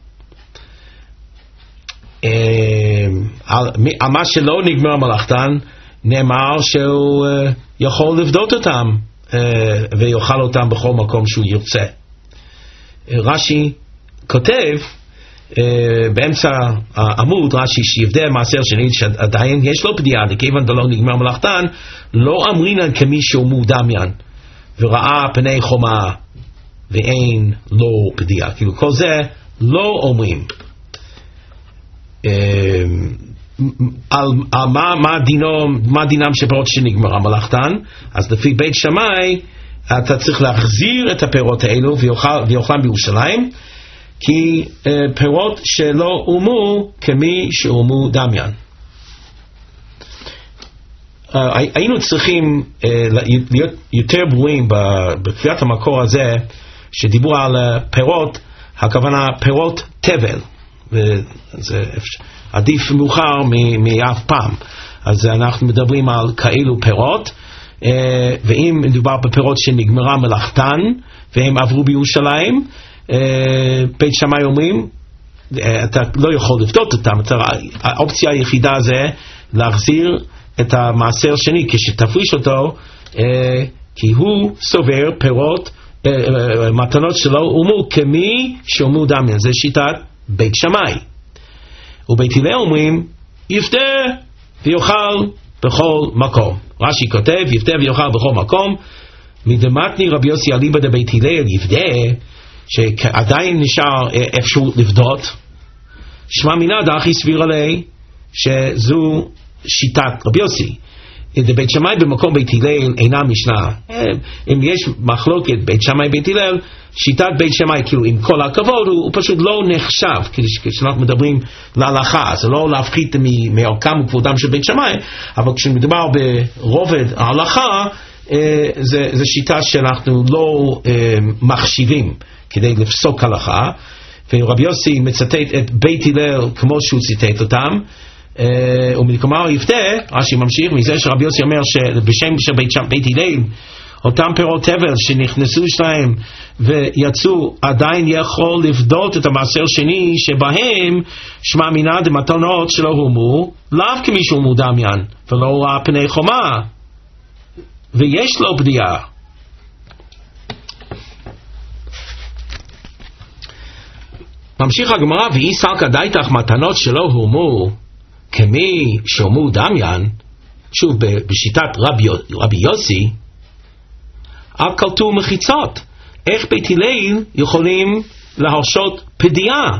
על מה שלא נגמר מלאכתן נאמר שהוא יכול לפדות אותם ויאכל אותם בכל מקום שהוא ירצה. רש"י כותב באמצע העמוד, רש"י שיבדה מעשר שני שעדיין יש לו פדיעה, לכיוון דלא נגמר מלאכתן, לא אמרינן כמי שהוא מודמיין וראה פני חומה ואין לו פדיעה. כאילו כל זה לא אומרים. על, על מה, מה, דינו, מה דינם של פירות שנגמרה מלאכתן. אז לפי בית שמאי אתה צריך להחזיר את הפירות האלו ויאכלם בירושלים, כי uh, פירות שלא אומו כמי שאומו דמיין. uh, היינו צריכים uh, להיות יותר ברורים בקריאת המקור הזה שדיברו על uh, פירות, הכוונה פירות תבל, וזה עדיף מאוחר מאף פעם. אז אנחנו מדברים על כאלו פירות, ואם מדובר בפירות שנגמרה מלאכתן והם עברו בירושלים, בית שמאי אומרים אתה לא יכול לפדות אותם. האופציה היחידה זה להחזיר את המעשר שני כשתפריש אותו, כי הוא סובר פירות מתנות שלו אומו כמי שאומו דמיין. זה שיטת בית שמאי. ובית הלל אומרים יפדה ויאכל בכל מקום. רש"י כותב יפדה ויאכל בכל מקום, מדמתני רבי יוסי אליבא דבית הלל יפדה, שעדיין נשאר אפשרות לפדות, שמע מינא דאחי סבירא ליה, שזו שיטת רבי יוסי. בית שמאי במקום בית הלל אינה משנה. אם יש מחלוקת בית שמאי בית הלל, שיטת בית שמאי כאילו עם כל הכבוד הוא, הוא פשוט לא נחשב כשאנחנו מדברים להלכה. זה לא להפחית מערכם וכבודם של בית שמאי, אבל כשמדובר ברובד ההלכה, זה, זה שיטה שאנחנו לא מחשיבים כדי לפסוק הלכה. ורבי יוסי מצטט את בית הלל כמו שהוא ציטט אותם, ומקומר יפתה, רש"י ממשיך מזה שרבי יוסי אומר שבשם של בית, בית הלל אותם פירות תבל שנכנסו שלהם ויצאו עדיין יכול לפדות את המעשר שני שבהם שמע מינא דמתנות שלא הומו לאו כמי שהוא דמיין ולא ראה פני חומה ויש לו פדיעה. ממשיך הגמרא ואי סלקא דייתך מתנות שלא הומו כמי שאומו דמיין, שוב בשיטת רבי, רבי יוסי, אף קלטו מחיצות. איך בית הלל יכולים להרשות פדיעה?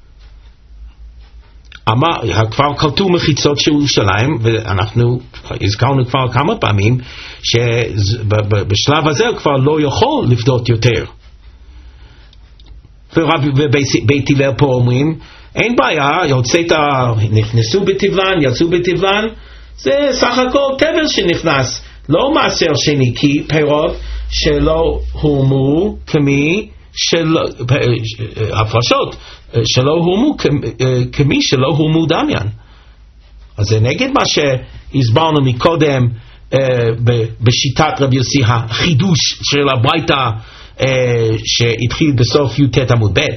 אמר, כבר קלטו מחיצות של ירושלים, ואנחנו הזכרנו כבר כמה פעמים שבשלב הזה כבר לא יכול לפדות יותר. ובית הלל פה אומרים אין בעיה, יוצאת, נכנסו בטבלן, יצאו בטבלן, זה סך הכל תבל שנכנס, לא מעשר שני, כי פירות שלא הומו כמי של הפרשות שלא הומו כמי שלא הומו דמיין. אז זה נגד מה שהסברנו מקודם בשיטת רבי יוסי החידוש של הברייתא שהתחיל בסוף י"ט עמוד ב'.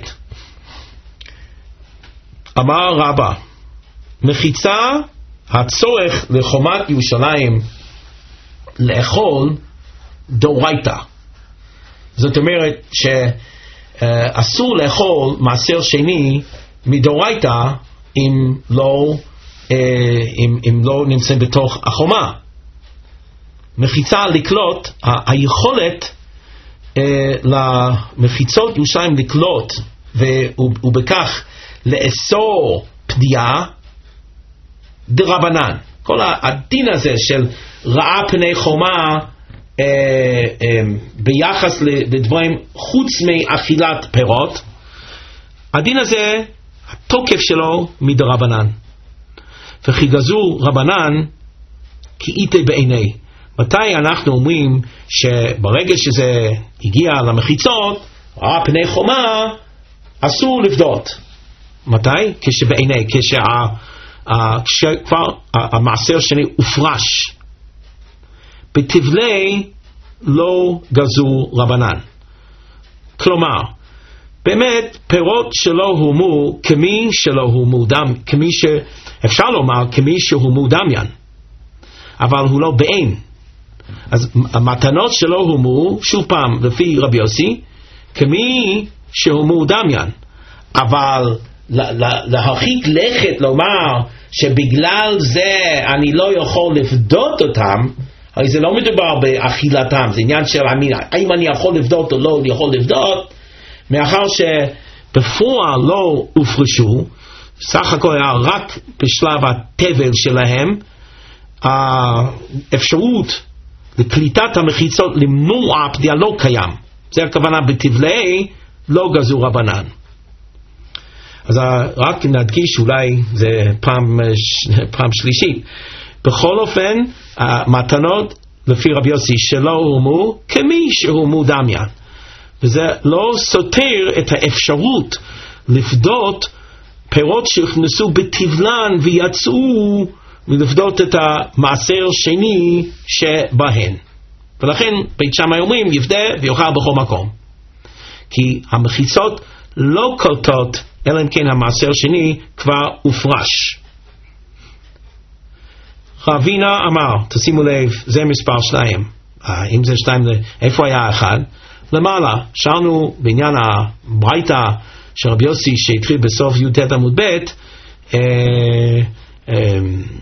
אמר רבא, מחיצה, הצורך לחומת ירושלים לאכול דאורייתא. זאת אומרת שאסור לאכול מעשר שני מדאורייתא אם לא, אם, אם לא נמצאים בתוך החומה. מחיצה לקלוט, היכולת למחיצות ירושלים לקלוט ובכך לאסור פדיעה דרבנן. כל הדין הזה של רעה פני חומה אה, אה, ביחס לדברים חוץ מאכילת פירות, הדין הזה התוקף שלו מדרבנן, וכי גזור רבנן כי איתה בעיני. מתי אנחנו אומרים שברגע שזה הגיע למחיצות רעה פני חומה אסור לפדות? מתי? כשבעיני, כשה כשכבר המעשר שני הופרש. בתבלי לא גזור רבנן. כלומר, באמת פירות שלא הומו כמי שלא הומו דם, כמי שאפשר לומר כמי שהומו דמיין, אבל הוא לא בעין. אז המתנות שלא הומו, שוב פעם לפי רבי יוסי, כמי שהומו דמיין, אבל להרחיק לכת לומר שבגלל זה אני לא יכול לפדות אותם, הרי זה לא מדובר באכילתם, זה עניין של האם אני יכול לפדות או לא אני יכול לפדות, מאחר שבפועל לא הופרשו, סך הכל היה רק בשלב הטבל שלהם, האפשרות לקליטת המחיצות למנוע פדיעה לא קיים. זה הכוונה בתבלי לא גזור רבנן. אז רק נדגיש, אולי זה פעם, פעם שלישית, בכל אופן המתנות לפי רבי יוסי שלא הומו כמי שהומו דמיין, וזה לא סותר את האפשרות לפדות פירות שהוכנסו בתבלן ויצאו מלפדות את המעשר שני שבהן. ולכן בית שמאי אומרים יפדה ויאכל בכל מקום, כי המחיצות לא קולטות אלא אם כן המעשר שני כבר הופרש. רבינה אמר, תשימו לב, זה מספר שניים. אה, אם זה שתיים, איפה היה אחד? למעלה, שאלנו בעניין הברייתא של רבי יוסי שהתחיל בסוף י"ט עמוד ב', אה, אה,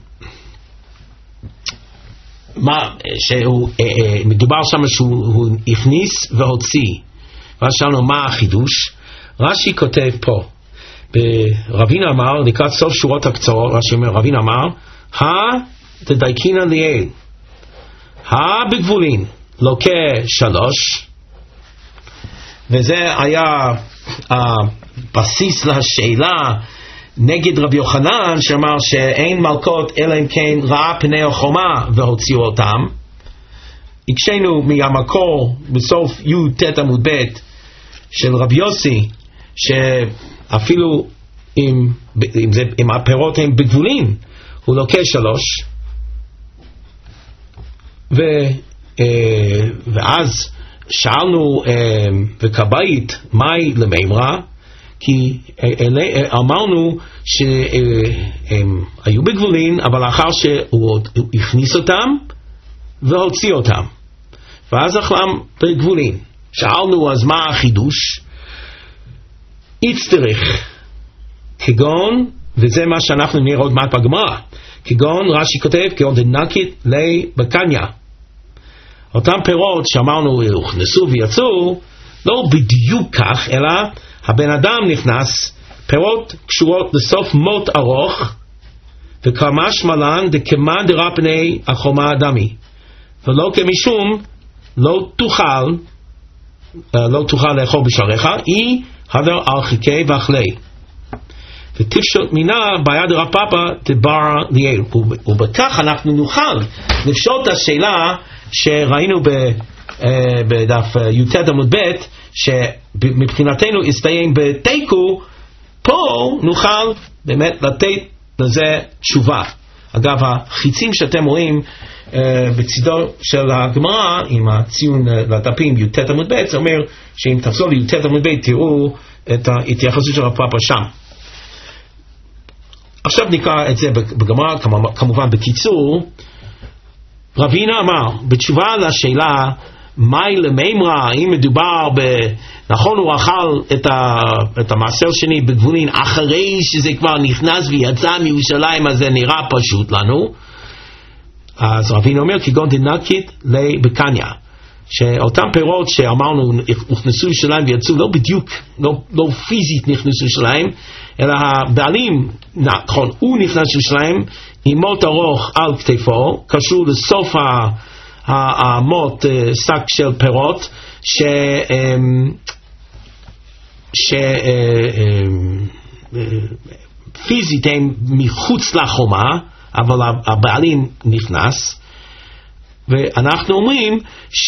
מה, שהוא, אה, אה, מדובר שם שהוא הכניס והוציא. ואז שאלנו מה החידוש? רש"י כותב פה, רבינה אמר, לקראת סוף שורות הקצרות, רש"י אומר, רבינה אמר, הדדייקינא ליאל, הבגבולין, לוקה שלוש, וזה היה הבסיס לשאלה נגד רבי יוחנן, שאמר שאין מלכות אלא אם כן ראה פני החומה והוציאו אותם. הקשינו מהמקור בסוף י"ט עמוד ב' של רבי יוסי, שאפילו אם, אם, זה, אם הפירות הם בגבולין, הוא לוקה שלוש, ו, אה, ואז שאלנו אה, וכבאית, מהי למימרה? כי אה, אה, אמרנו שהם אה, היו בגבולין, אבל לאחר שהוא הכניס אותם והוציא אותם, ואז אכלם בגבולין. שאלנו אז מה החידוש? יצטרך, כגון, וזה מה שאנחנו נראה עוד מעט בגמרא, כגון רש"י כותב, כגון דנקית לי בקניה. אותם פירות שאמרנו הוכנסו ויצאו, לא בדיוק כך, אלא הבן אדם נכנס, פירות קשורות לסוף מות ארוך, וכמש מלן דקמה דרע פני החומה הדמי, ולא כמשום לא תוכל, לא תוכל לאכול בשעריך, אי הדר ארחיקי ואכלי. ותפשוט מינה ביד רב פאפא תבר ליאל, ובכך אנחנו נוכל לפשוט את השאלה שראינו בדף י"ט עמוד ב', שמבחינתנו הסתיים בתיקו. פה נוכל באמת לתת לזה תשובה. אגב, החיצים שאתם רואים בצידו של הגמרא עם הציון לדפים י"ט עמוד ב', זה אומר שאם תחזור לי"ט עמוד ב' תראו את ההתייחסות של הרב פאפא שם. עכשיו נקרא את זה בגמרא, כמובן בקיצור. רבינה אמר בתשובה לשאלה מהי למימרא, האם מדובר ב... נכון, הוא אכל את, ה... את המעשר שני בגבולין אחרי שזה כבר נכנס ויצא מירושלים, אז זה נראה פשוט לנו. אז רבינה אומר כגון דנקית לבקניה, שאותם פירות שאמרנו נכנסו לירושלים ויצאו, לא בדיוק, לא, לא פיזית נכנסו לירושלים, אלא הבעלים, נכון, הוא נכנס לירושלים עם מוט ארוך על כתפו, קשור לסוף המוט שק של פירות, ש... שפיזית הם מחוץ לחומה, אבל הבעלים נכנס, ואנחנו אומרים ש...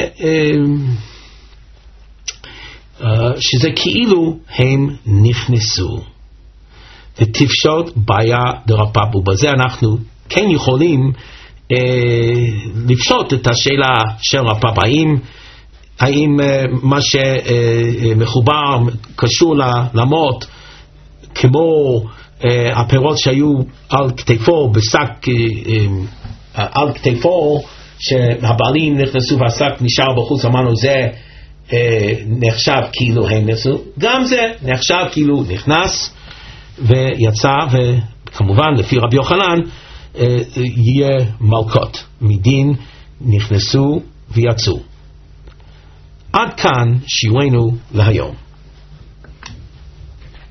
שזה כאילו הם נכנסו. ותפשוט בעיה דרב פאפא, ובזה אנחנו כן יכולים אה, לפשוט את השאלה של רב פאפא, האם, האם אה, מה שמחובר קשור למות כמו אה, הפירות שהיו על כתפו בשק, אה, אה, על כתפו שהבעלים נכנסו והשק נשאר בחוץ, אמרנו זה אה, נחשב כאילו הם נכנסו, גם זה נחשב כאילו נכנס ויצא, וכמובן לפי רבי יוחנן יהיה מלקות מדין נכנסו ויצאו. עד כאן שיעורנו להיום.